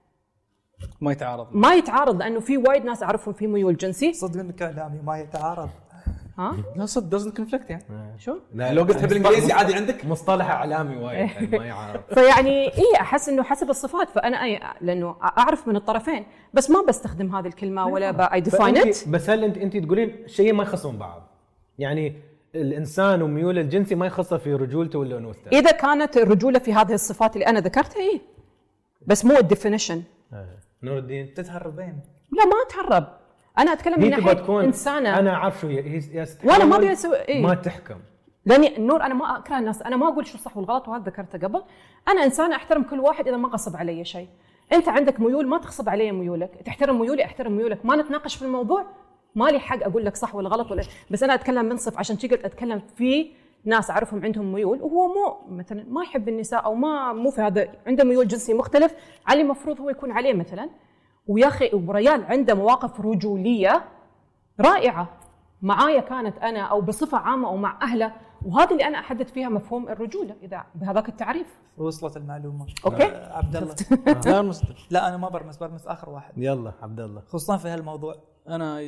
ما يتعارض لانه في وايد ناس اعرفهم في ميول جنسي. صدق انك كلامي ما يتعارض. لا صدق doesn't conflict يعني. شو؟ لو قلتها بالانجليزي عادي عندك مصطلح اعلامي وايد ما يعارض. فيعني احس انه حسب الصفات، فانا لانه اعرف من الطرفين بس ما بستخدم هذه الكلمه ولا اي ديفاين ات. بس هل انت تقولين شيء ما يخصهم بعض؟ يعني الانسان وميوله الجنسي ما يخصه في رجولته ولا انوثته؟ اذا كانت الرجوله في هذه الصفات اللي انا ذكرتها بس مو الديفينيشن. نور الدين تتهربين؟ لا ما اتهرب، انا اتكلم من ناحيه انسانه. انا اعرف شو هي وانا ما ابي اسوي ما تحكم. لاني نور انا ما اكره الناس، انا ما اقول شو الصح والغلط، وهذا ذكرته قبل. انا انسانه احترم كل واحد اذا ما غصب علي شيء. انت عندك ميول ما تغصب علي ميولك، تحترم ميولي احترم ميولك، ما نتناقش في الموضوع، ما لي حق اقول لك صح ولا غلط ولا. بس انا اتكلم منصف، عشان كذا قلت اتكلم في ناس اعرفهم عندهم ميول وهو مو مثلا ما يحب النساء او مو في هذا، عنده ميول جنسي مختلف على المفروض هو يكون عليه مثلا. ويا اخي وريال عنده مواقف رجوليه رائعه معايا كانت انا او بصفه عامه او مع اهله، وهذا اللي انا احدد فيها مفهوم الرجوله اذا بهذاك التعريف. وصلت المعلومه. اوكي عبد الله. لا انا ما برمس اخر واحد. يلا عبد الله. خصوصا في هالموضوع انا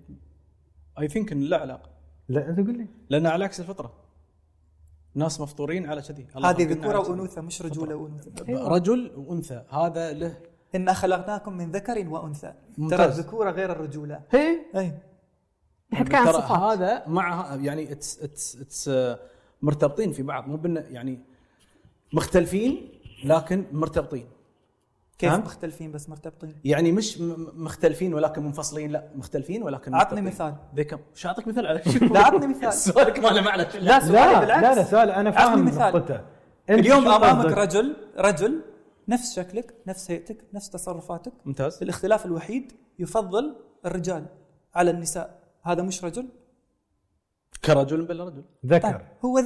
اي ثينك ان لا علاقه. لا انت قول لي. لان على عكس الفطره ناس مفطورين على كذي. هذه ذكوره وانوثه مش رجوله وانوثه. رجل وانثى هذا له. إنا خلقناكم من ذكر وأنثى. ترى الذكورة غير الرجولة. هي ترى هذا مع يعني اتس مرتبطين في بعض، مو يعني مختلفين لكن مرتبطين. كيف مختلفين بس مرتبطين؟ يعني مش مختلفين ولكن منفصلين، لا مختلفين ولكن عطني مثال. شو اعطيك مثال على لا عطني مثال. سؤالك ما له معنى. لا سؤالي بالعكس. لا سؤال انا فاهم نقطته. اليوم امامك رجل نفس شكلك نفس هيئتك نفس تصرفاتك. ممتاز. الاختلاف الوحيد يفضل الرجال على النساء. هذا مش رجل؟ كرجل بلا رجل. ذكر. هو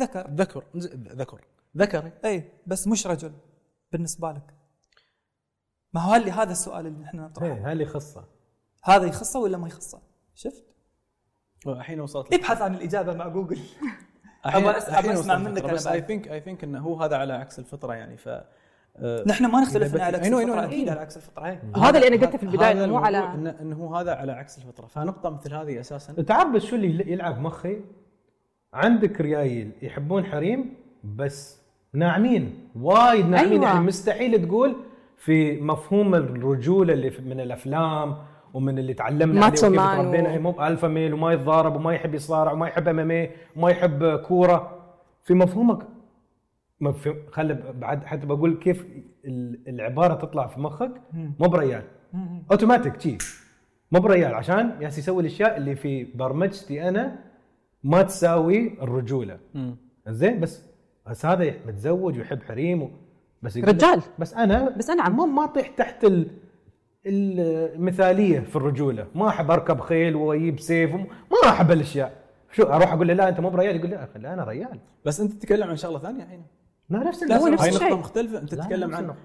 ذكر. اي بس مش رجل بالنسبه لك. ما هو هذا السؤال اللي احنا نطرحه. هل يخصه؟ هذا يخصه ولا ما يخصه؟ شفت؟ الحين وصلت. ابحث عن الاجابه مع جوجل. ابغى اسمع منك. بس اي ثينك انه هو هذا على عكس الفطره يعني. ف نحن ما نختلف على عكس الفطره. اكيد على عكس الفطره. هذا اللي انا قلته في البدايه مو على انه هذا على عكس الفطره. فنقطه مثل هذه اساسا تعرف بس شو اللي يلعب مخي؟ عندك ريايل يحبون حريم بس ناعمين وايد ناعمين. أيوة. يعني مستحيل تقول في مفهوم الرجوله اللي من الافلام ومن اللي تعلمنا عليه وكيف تربينا مو الفا ميل وما يتضارب وما يحب يصارع وما يحب MMA وما يحب كوره. في مفهومك خلي بعد حتى بقول كيف العباره تطلع في مخك، مو بريال اوتوماتيك شي، مو بريال عشان ياس يسوي الاشياء اللي في برمجتي انا ما تساوي الرجوله. زين بس هذا متزوج ويحب حريم بس رجال، بس انا عم ما اطيح تحت المثاليه في الرجوله. ما احب اركب خيل واجيب سيف، ما احب الاشياء. شو اروح اقول له لا انت مو بريال، يقول لا لا انا ريال. بس انت تتكلم عن شغله ثانيه الحين. لا نفس هاي الشيء. نقطه مختلفه. انت تتكلم عن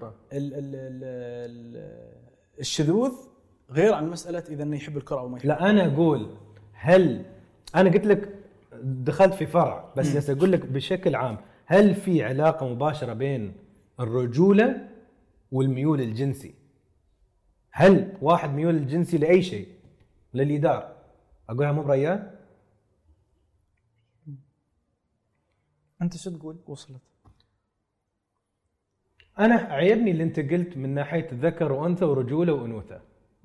الشذوذ غير عن مساله اذا انه يحب الكره او ما يحب. لا انا اقول هل انا قلت لك دخلت في فرع بس يس اقول لك بشكل عام، هل في علاقه مباشره بين الرجوله والميول الجنسي؟ هل واحد ميول الجنسي لاي شيء للإدار اقولها مو بريال؟ انت شو تقول؟ وصلت. انا عيبني اللي انت قلت من ناحيه ذكر وانثى ورجوله وانوثه.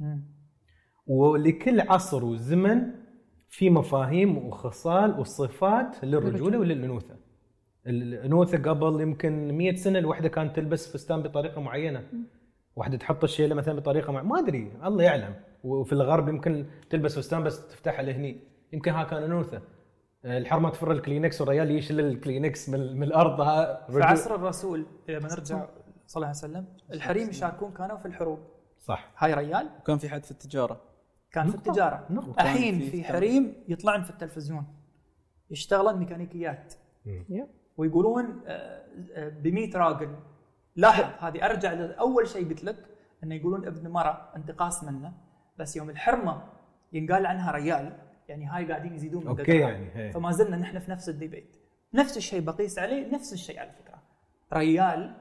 ولكل عصر وزمن في مفاهيم وخصال وصفات للرجوله وللانوثه. الانوثه قبل يمكن 100 سنه الوحده كانت تلبس فستان بطريقه معينه، واحده تحط الشيله مثلا بطريقه ما ادري الله يعلم. وفي الغرب يمكن تلبس فستان بس تفتحها لهني، يمكن ها كان انوثه. الحرمه تفر الكلينكس والرجال يشيل الكلينكس من الارض. في عصر الرسول اذا بنرجع صلى الله عليه وسلم الحريم يشاركون كانوا في الحروب. صح. هاي ريال. وكان في حد في التجاره. كان في التجاره. الحين في حريم يطلعن في التلفزيون يشتغلن ميكانيكيات ويقولون ب 100 راجل. لاحظ هذه ارجع لاول شيء قلت لك انه يقولون ابن مرأة انتقاص منه، بس يوم الحرمه ينقال عنها ريال، يعني هاي قاعدين يزيدون من اوكي يعني فما زلنا نحن في نفس الديبيت. نفس الشيء بقيس عليه نفس الشيء على فكره. ريال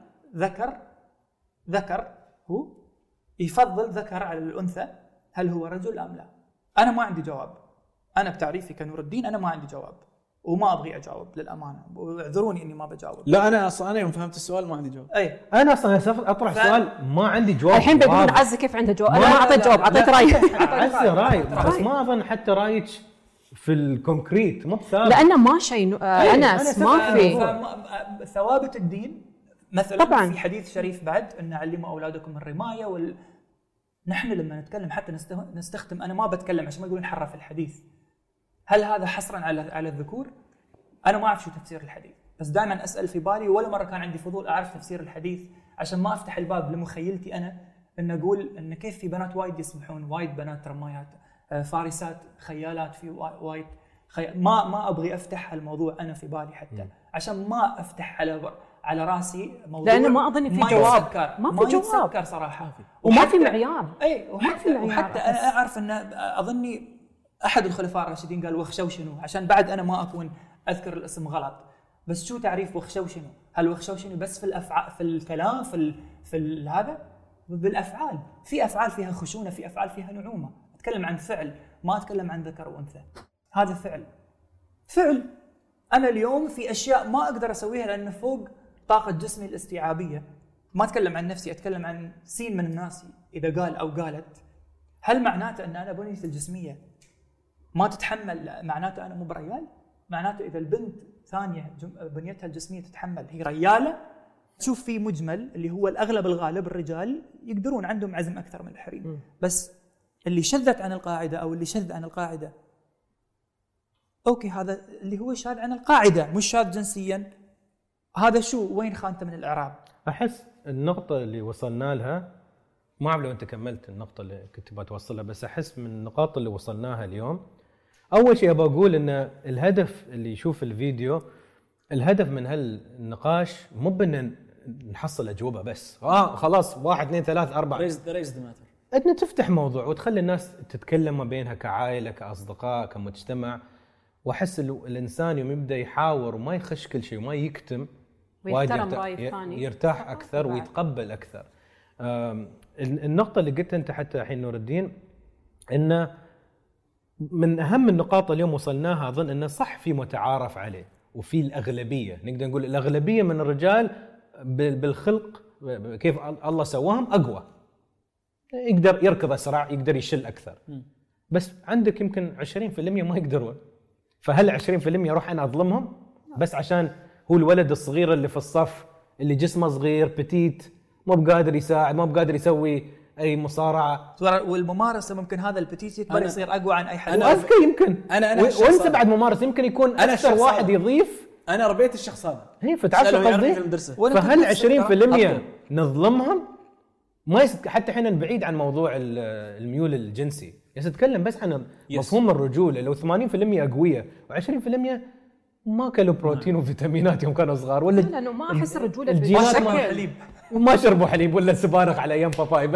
ذكر هو يفضل ذكر على الانثى، هل هو رجل ام لا؟ انا ما عندي جواب. انا بتعريفي كنور الدين انا ما عندي جواب وما ابغي اجاوب للامانه، واعذروني اني ما بجاوب. لا انا اصلا انا يوم فهمت السؤال ما عندي جواب. اي انا اصلا اطرح سؤال ما عندي جواب. الحين بيقولون عزة كيف عنده جواب؟ انا ما اعطيت جواب، اعطيت راي. عزة راي بس ما اظن حتى رايك في الكونكريت مو بثابت، لانه ما شيء انس ما في ثوابت الدين مثلا طبعاً. في حديث شريف بعد ان علموا اولادكم الرمايه نحن لما نتكلم حتى نستخدم، انا ما بتكلم عشان ما يقولون حرف الحديث، هل هذا حصرا على الذكور؟ انا ما اعرف شو تفسير الحديث، بس دائما اسال في بالي، ولا مره كان عندي فضول اعرف تفسير الحديث عشان ما افتح الباب لمخيلتي انا ان اقول ان كيف في بنات وايد يسبحون، وايد بنات رمايات فارسات خيالات، في وايد ما ابغي افتح الموضوع انا في بالي حتى عشان ما افتح على راسي موضوع، لانه ما اظن في جواب، ما في جواب صراحه، وما في معيار. اي وحتى انا اعرف ان اظني احد الخلفاء الراشدين قال وخشوا شنو، عشان بعد انا ما اكون اذكر الاسم غلط، بس شو تعريف وخشوا شنو؟ هل وخشوا شنو بس في الافعال، في الكلام، في هذا؟ بالافعال، في افعال فيها خشونه، في افعال فيها نعومه. اتكلم عن فعل، ما اتكلم عن ذكر وانثى. هذا فعل انا اليوم في اشياء ما اقدر اسويها لان فوق طاقه جسمي الاستيعابيه. ما اتكلم عن نفسي، اتكلم عن سين من الناس اذا قال او قالت، هل معناته ان انا بنيتي الجسميه ما تتحمل؟ معناته انا مو بريال؟ معناته اذا البنت ثانيه بنيتها الجسميه تتحمل هي رياله؟ تشوف في مجمل اللي هو الاغلب الغالب الرجال يقدرون عندهم عزم اكثر من الحريم، بس اللي شذت عن القاعده او اللي شذ عن القاعده اوكي، هذا اللي هو شاذ عن القاعده مش شاذ جنسيا، هذا شو وين خانته من الاعراب؟ احس النقطه اللي وصلنا لها، ما اعرف لو انت كملت النقطه اللي كنت بتوصلها، بس احس من النقاط اللي وصلناها اليوم، اول شيء ابغى اقول ان الهدف اللي يشوف الفيديو، الهدف من هالنقاش مو بان نحصل اجوبه بس خلاص 1 2 3 4 ريز ان تفتح موضوع وتخلي الناس تتكلم ما بينها كعائله كاصدقاء كمجتمع. واحس الانسان يوم يبدا يحاور وما يخش كل شيء وما يكتم ويحترم راي الثاني يرتاح اكثر ويتقبل اكثر. النقطه اللي قلت انت حتى الحين نور الدين، ان من اهم النقاط اليوم وصلناها، اظن انه صح في متعارف عليه وفي الاغلبيه، نقدر نقول الاغلبيه من الرجال بالخلق كيف الله سواهم اقوى، يقدر يركض اسرع، يقدر يشل اكثر، بس عندك يمكن 20% ما يقدرون. فهل 20% اروح انا اظلمهم بس عشان هو الولد الصغير اللي في الصف اللي جسمه صغير بتيت، مو بقادر يساعد، مو بقادر يسوي اي مصارعه. والممارسه ممكن هذا البتيت يكبر يصير اقوى عن اي حد. واذكى يمكن. وانت بعد ممارس يمكن يكون اكثر واحد يضيف. انا ربيت الشخص هذا. هي فتعرف قصدي. فهل 20% نظلمهم؟ ما حتى احنا بعيد عن موضوع الميول الجنسي، يتكلم بس عن مفهوم الرجوله. لو 80% اقوياء و20% ما كلوا بروتين وفيتامينات يوم كانوا صغار، ولا لانه ما احس الرجوله الجينات ما حليب وما شربوا حليب ولا سبارخ على ايام باباي.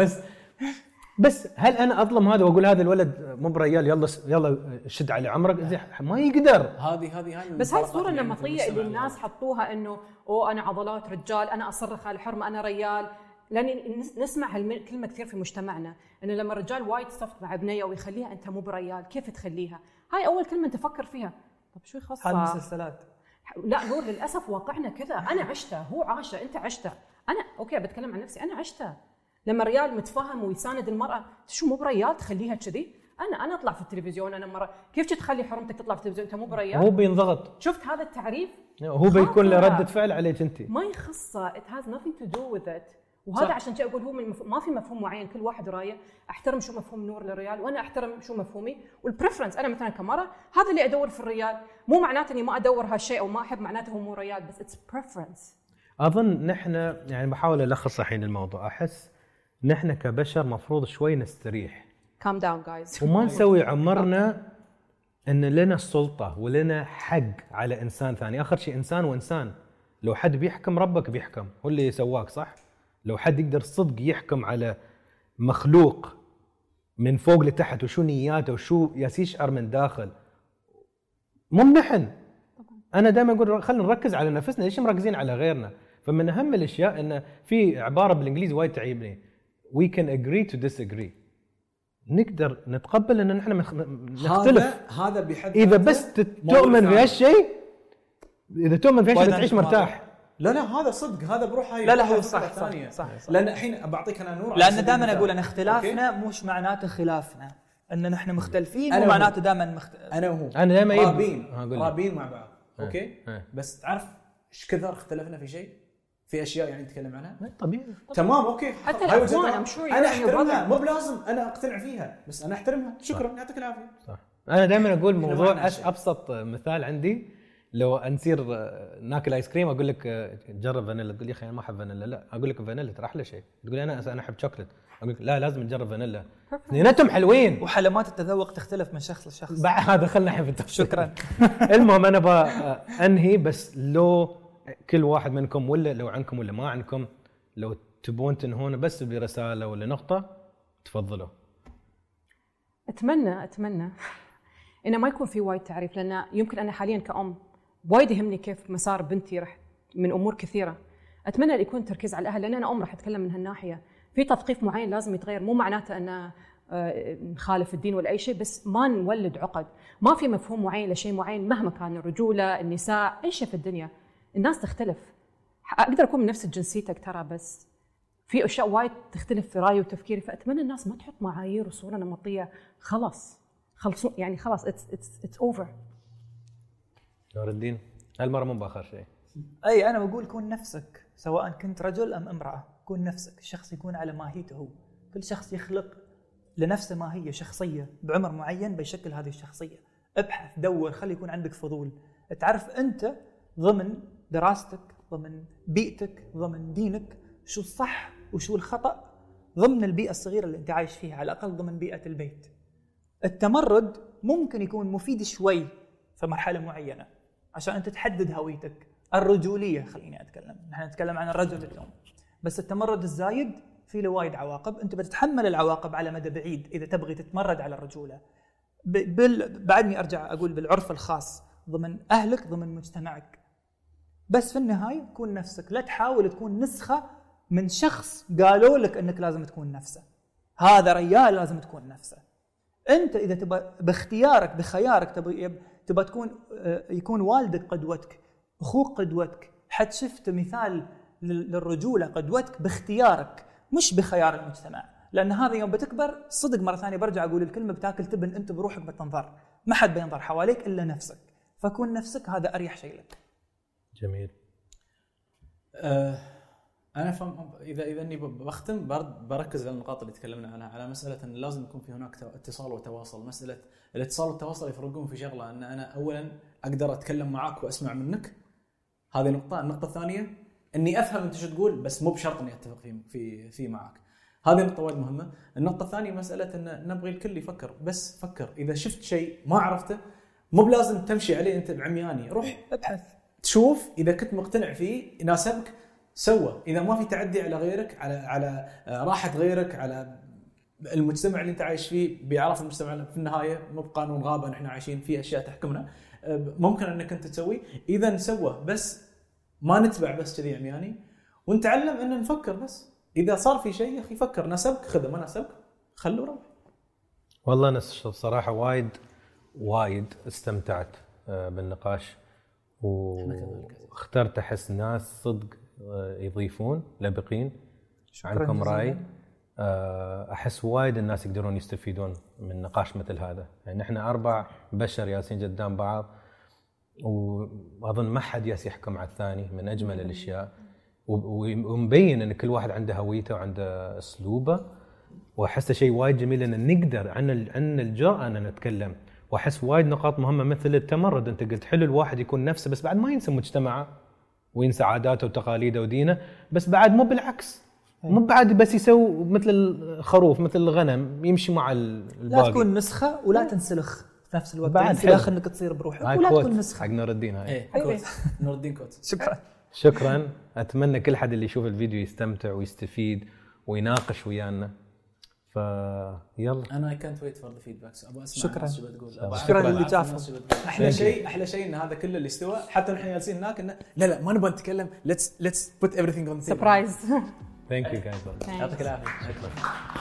بس هل انا اظلم هذا واقول هذا الولد مو بريال يلا شد على عمرك؟ ما يقدر. هذه بس هاي الصوره النمطيه اللي الناس حطوها انه انا عضلات رجال، انا اصرخ على الحرمه، انا ريال. لان نسمع هالكلمه كثير في مجتمعنا، انه لما الرجال وايد صفت مع بنيه ويخليها انت مو بريال، كيف تخليها؟ هاي اول كلمه انت فكر فيها. طب شو يخصها؟ هذه مسلسلات. لا نور، للاسف واقعنا كذا. انا عشته، هو عاشه، انت عشته. انا اوكي بتكلم عن نفسي، انا عشته. لما الرجال متفاهم ويساند المراه، شو مو بريال تخليها كذي؟ انا اطلع في التلفزيون، انا مره كيف تخلي حرمتك تطلع في التلفزيون انت مو بريال؟ هو بينضغط. شفت هذا التعريف؟ هو بيكون له رده فعل عليك انت. ما يخصه. it has nothing to do with it. وهذا صح. عشان كذا اقول هو ما في مفهوم معين، كل واحد رايه. احترم شو مفهوم نور للريال وانا احترم شو مفهومي والبريفرنس. انا مثلا كمره هذا اللي ادور في الريال، مو معناته اني ما ادور هالشيء او ما احب معناته هو مو ريال، بس اتس بريفرنس. اظن نحن يعني بحاول الخص الحين الموضوع. احس نحن كبشر مفروض شوي نستريح. calm down guys. وما نسوي عمرنا ان لنا السلطه ولنا حق على انسان ثاني. اخر شيء انسان وانسان. لو حد بيحكم ربك بيحكم، هو اللي سواك صح. لو حد يقدر صدق يحكم على مخلوق من فوق لتحت وشو نياته وشو يشعر من داخل، مو نحن. انا دائما اقول خلينا نركز على نفسنا، ليش مركزين على غيرنا؟ فمن اهم الاشياء ان في عباره بالانجليزي وايد تعيبني، we can agree to disagree. نقدر نتقبل ان نحن نختلف. هذا بحد اذا بس تؤمن بهالشيء، اذا تؤمن بهالشيء تعيش مرتاح. لا هذا صدق، هذا بروح هاي. لا هو صح. لان الحين بعطيك انا نور. لان دائما اقول ان اختلافنا مش معناته خلافنا، ان نحن مختلفين مو معناته دائما انا وهو انا دائما رابين مع بعض. اوكي بس تعرف ايش كثر اختلفنا في شيء، في اشياء يعني نتكلم عنها طبيعي. تمام اوكي. حتى الاخوان انا احترمها، مو بلازم انا اقتنع فيها، بس انا احترمها. شكرا، يعطيك العافيه. صح. انا دائما اقول موضوع ابسط مثال عندي، لو نصير ناكل ايس كريم اقول لك جرب فانيلا، تقول لي يا اخي انا ما احب فانيلا. لا اقول لك فانيلا ترى احلى شيء. تقول لي انا احب شوكليت، اقول لك لا لازم تجرب فانيلا. اثنيناتهم حلوين. وحلمات التذوق تختلف من شخص لشخص. بعد هذا خلنا الحين في التفصيل. شكرا. المهم انا انهي بس لو كل واحد منكم ولا لو عنكم ولا ما عنكم، لو تبون تنهون بس برساله ولا نقطه تفضلوا. اتمنى انه ما يكون في وايد تعريف، لان يمكن انا حاليا كأم وايد يهمني كيف مسار بنتي رح من امور كثيره. اتمنى ان يكون تركيز على الاهل، لان انا ام رح اتكلم من هالناحيه. في تثقيف معين لازم يتغير، مو معناته ان نخالف الدين ولا اي شيء، بس ما نولد عقد. ما في مفهوم معين لشيء معين مهما كان الرجوله، النساء، اي شيء في الدنيا. الناس تختلف. اقدر اكون من نفس جنسيتك ترى، بس في اشياء وايد تختلف في رايي وتفكيري. فاتمنى الناس ما تحط معايير وصوره نمطيه. خلصوا يعني خلاص اتس اوفر. نور الدين هالمره مو باخر شيء. اي انا بقول كون نفسك، سواء كنت رجل ام امراه. كون نفسك، الشخص يكون على ماهيته هو. كل شخص يخلق لنفسه ماهيه شخصيه بعمر معين بيشكل هذه الشخصيه. ابحث، دور، خلي يكون عندك فضول. تعرف انت ضمن دراستك، ضمن بيئتك، ضمن دينك، شو الصح وشو الخطأ ضمن البيئة الصغيرة اللي انت عايش فيها، على الأقل ضمن بيئة البيت. التمرد ممكن يكون مفيد شوي في مرحلة معينة عشان انت تحدد هويتك. الرجولية خليني أتكلم، نحن نتكلم عن الرجل اليوم. بس التمرد الزايد فيه له وايد عواقب، انت بتتحمل العواقب على مدى بعيد إذا تبغي تتمرد على الرجولة. بعدني أرجع أقول بالعرف الخاص، ضمن أهلك، ضمن مجتمعك. بس في النهاية كون نفسك، لا تحاول تكون نسخة من شخص قالوا لك أنك لازم تكون نفسه. هذا ريال لازم تكون نفسه. أنت إذا تبى باختيارك بخيارك تبى تكون يكون والدك قدوتك، أخوك قدوتك، حد شفت مثال للرجولة قدوتك باختيارك مش بخيار المجتمع. لأن هذا يوم بتكبر صدق مرة ثانية برجع أقول الكلمة، بتاكل تبن أنت بروحك بتنظر، ما حد بينظر حواليك إلا نفسك. فكون نفسك، هذا أريح شيء لك. جميل. انا فهم اذا اني بختم بركز على النقاط اللي تكلمنا عنها، على مساله ان لازم يكون في هناك اتصال وتواصل. مساله الاتصال والتواصل يفرقون في شغله، ان انا اولا اقدر اتكلم معاك واسمع منك، هذه نقطه. النقطه الثانيه اني افهم انت شو تقول، بس مو بشرط اني اتفق في معك. هذه نقطه وايد مهمه. النقطه الثانيه مساله ان نبغي الكل يفكر، بس فكر اذا شفت شيء ما عرفته مو بلازم تمشي عليه انت بعمياني، روح ابحث تشوف اذا كنت مقتنع فيه يناسبك سوى. اذا ما في تعدي على غيرك، على راحه غيرك، على المجتمع اللي انت عايش فيه، بيعرف المجتمع في النهايه مو بقانون غابه نحن عايشين فيه، اشياء تحكمنا، ممكن انك انت تسوي. اذا نسوه بس ما نتبع بس كذي عمياني، ونتعلم ان نفكر. بس اذا صار في شيء يا اخي فكر، ناسبك خذه، ما ناسبك خلوه روح. والله انا صراحه وايد استمتعت بالنقاش، واخترت احس ناس صدق يضيفون لبقين عندكم راي. احس وايد الناس يقدرون يستفيدون من نقاش مثل هذا. يعني احنا 4 بشر ياسين قدام بعض، واظن ما حد يحكم على الثاني، من اجمل الاشياء. ومبين ان كل واحد عنده هويته وعنده اسلوبه، واحسه شيء وايد جميل ان نقدر عن الجرأة ان نتكلم. واحس وايد نقاط مهمه مثل التمرد. انت قلت حلو الواحد يكون نفسه، بس بعد ما ينسى مجتمعه وينسى عاداته وتقاليده ودينه، بس بعد مو بالعكس، مو بعد بس يسوي مثل الخروف مثل الغنم يمشي مع الباقي. لا تكون نسخه ولا تنسلخ في نفس الوقت، بعد في الاخر انك تصير بروحك ولا تكون نسخه. حق نور الدين هاي. نور الدين كوت. شكرا. اتمنى كل حد اللي يشوف الفيديو يستمتع ويستفيد ويناقش ويانا. فيلا انا كانت ويت فور ذا فيدباكس. ابغى اسمع شكرا. شو بتقول. شكرا للي جافوا. احلى شيء ان هذا كله اللي استوى، حتى نحن جالسين هناك انه لا ما نبغى نتكلم. let's put everything on the table. سربرايز. ثانك يو جايز. يعطيك العافيه.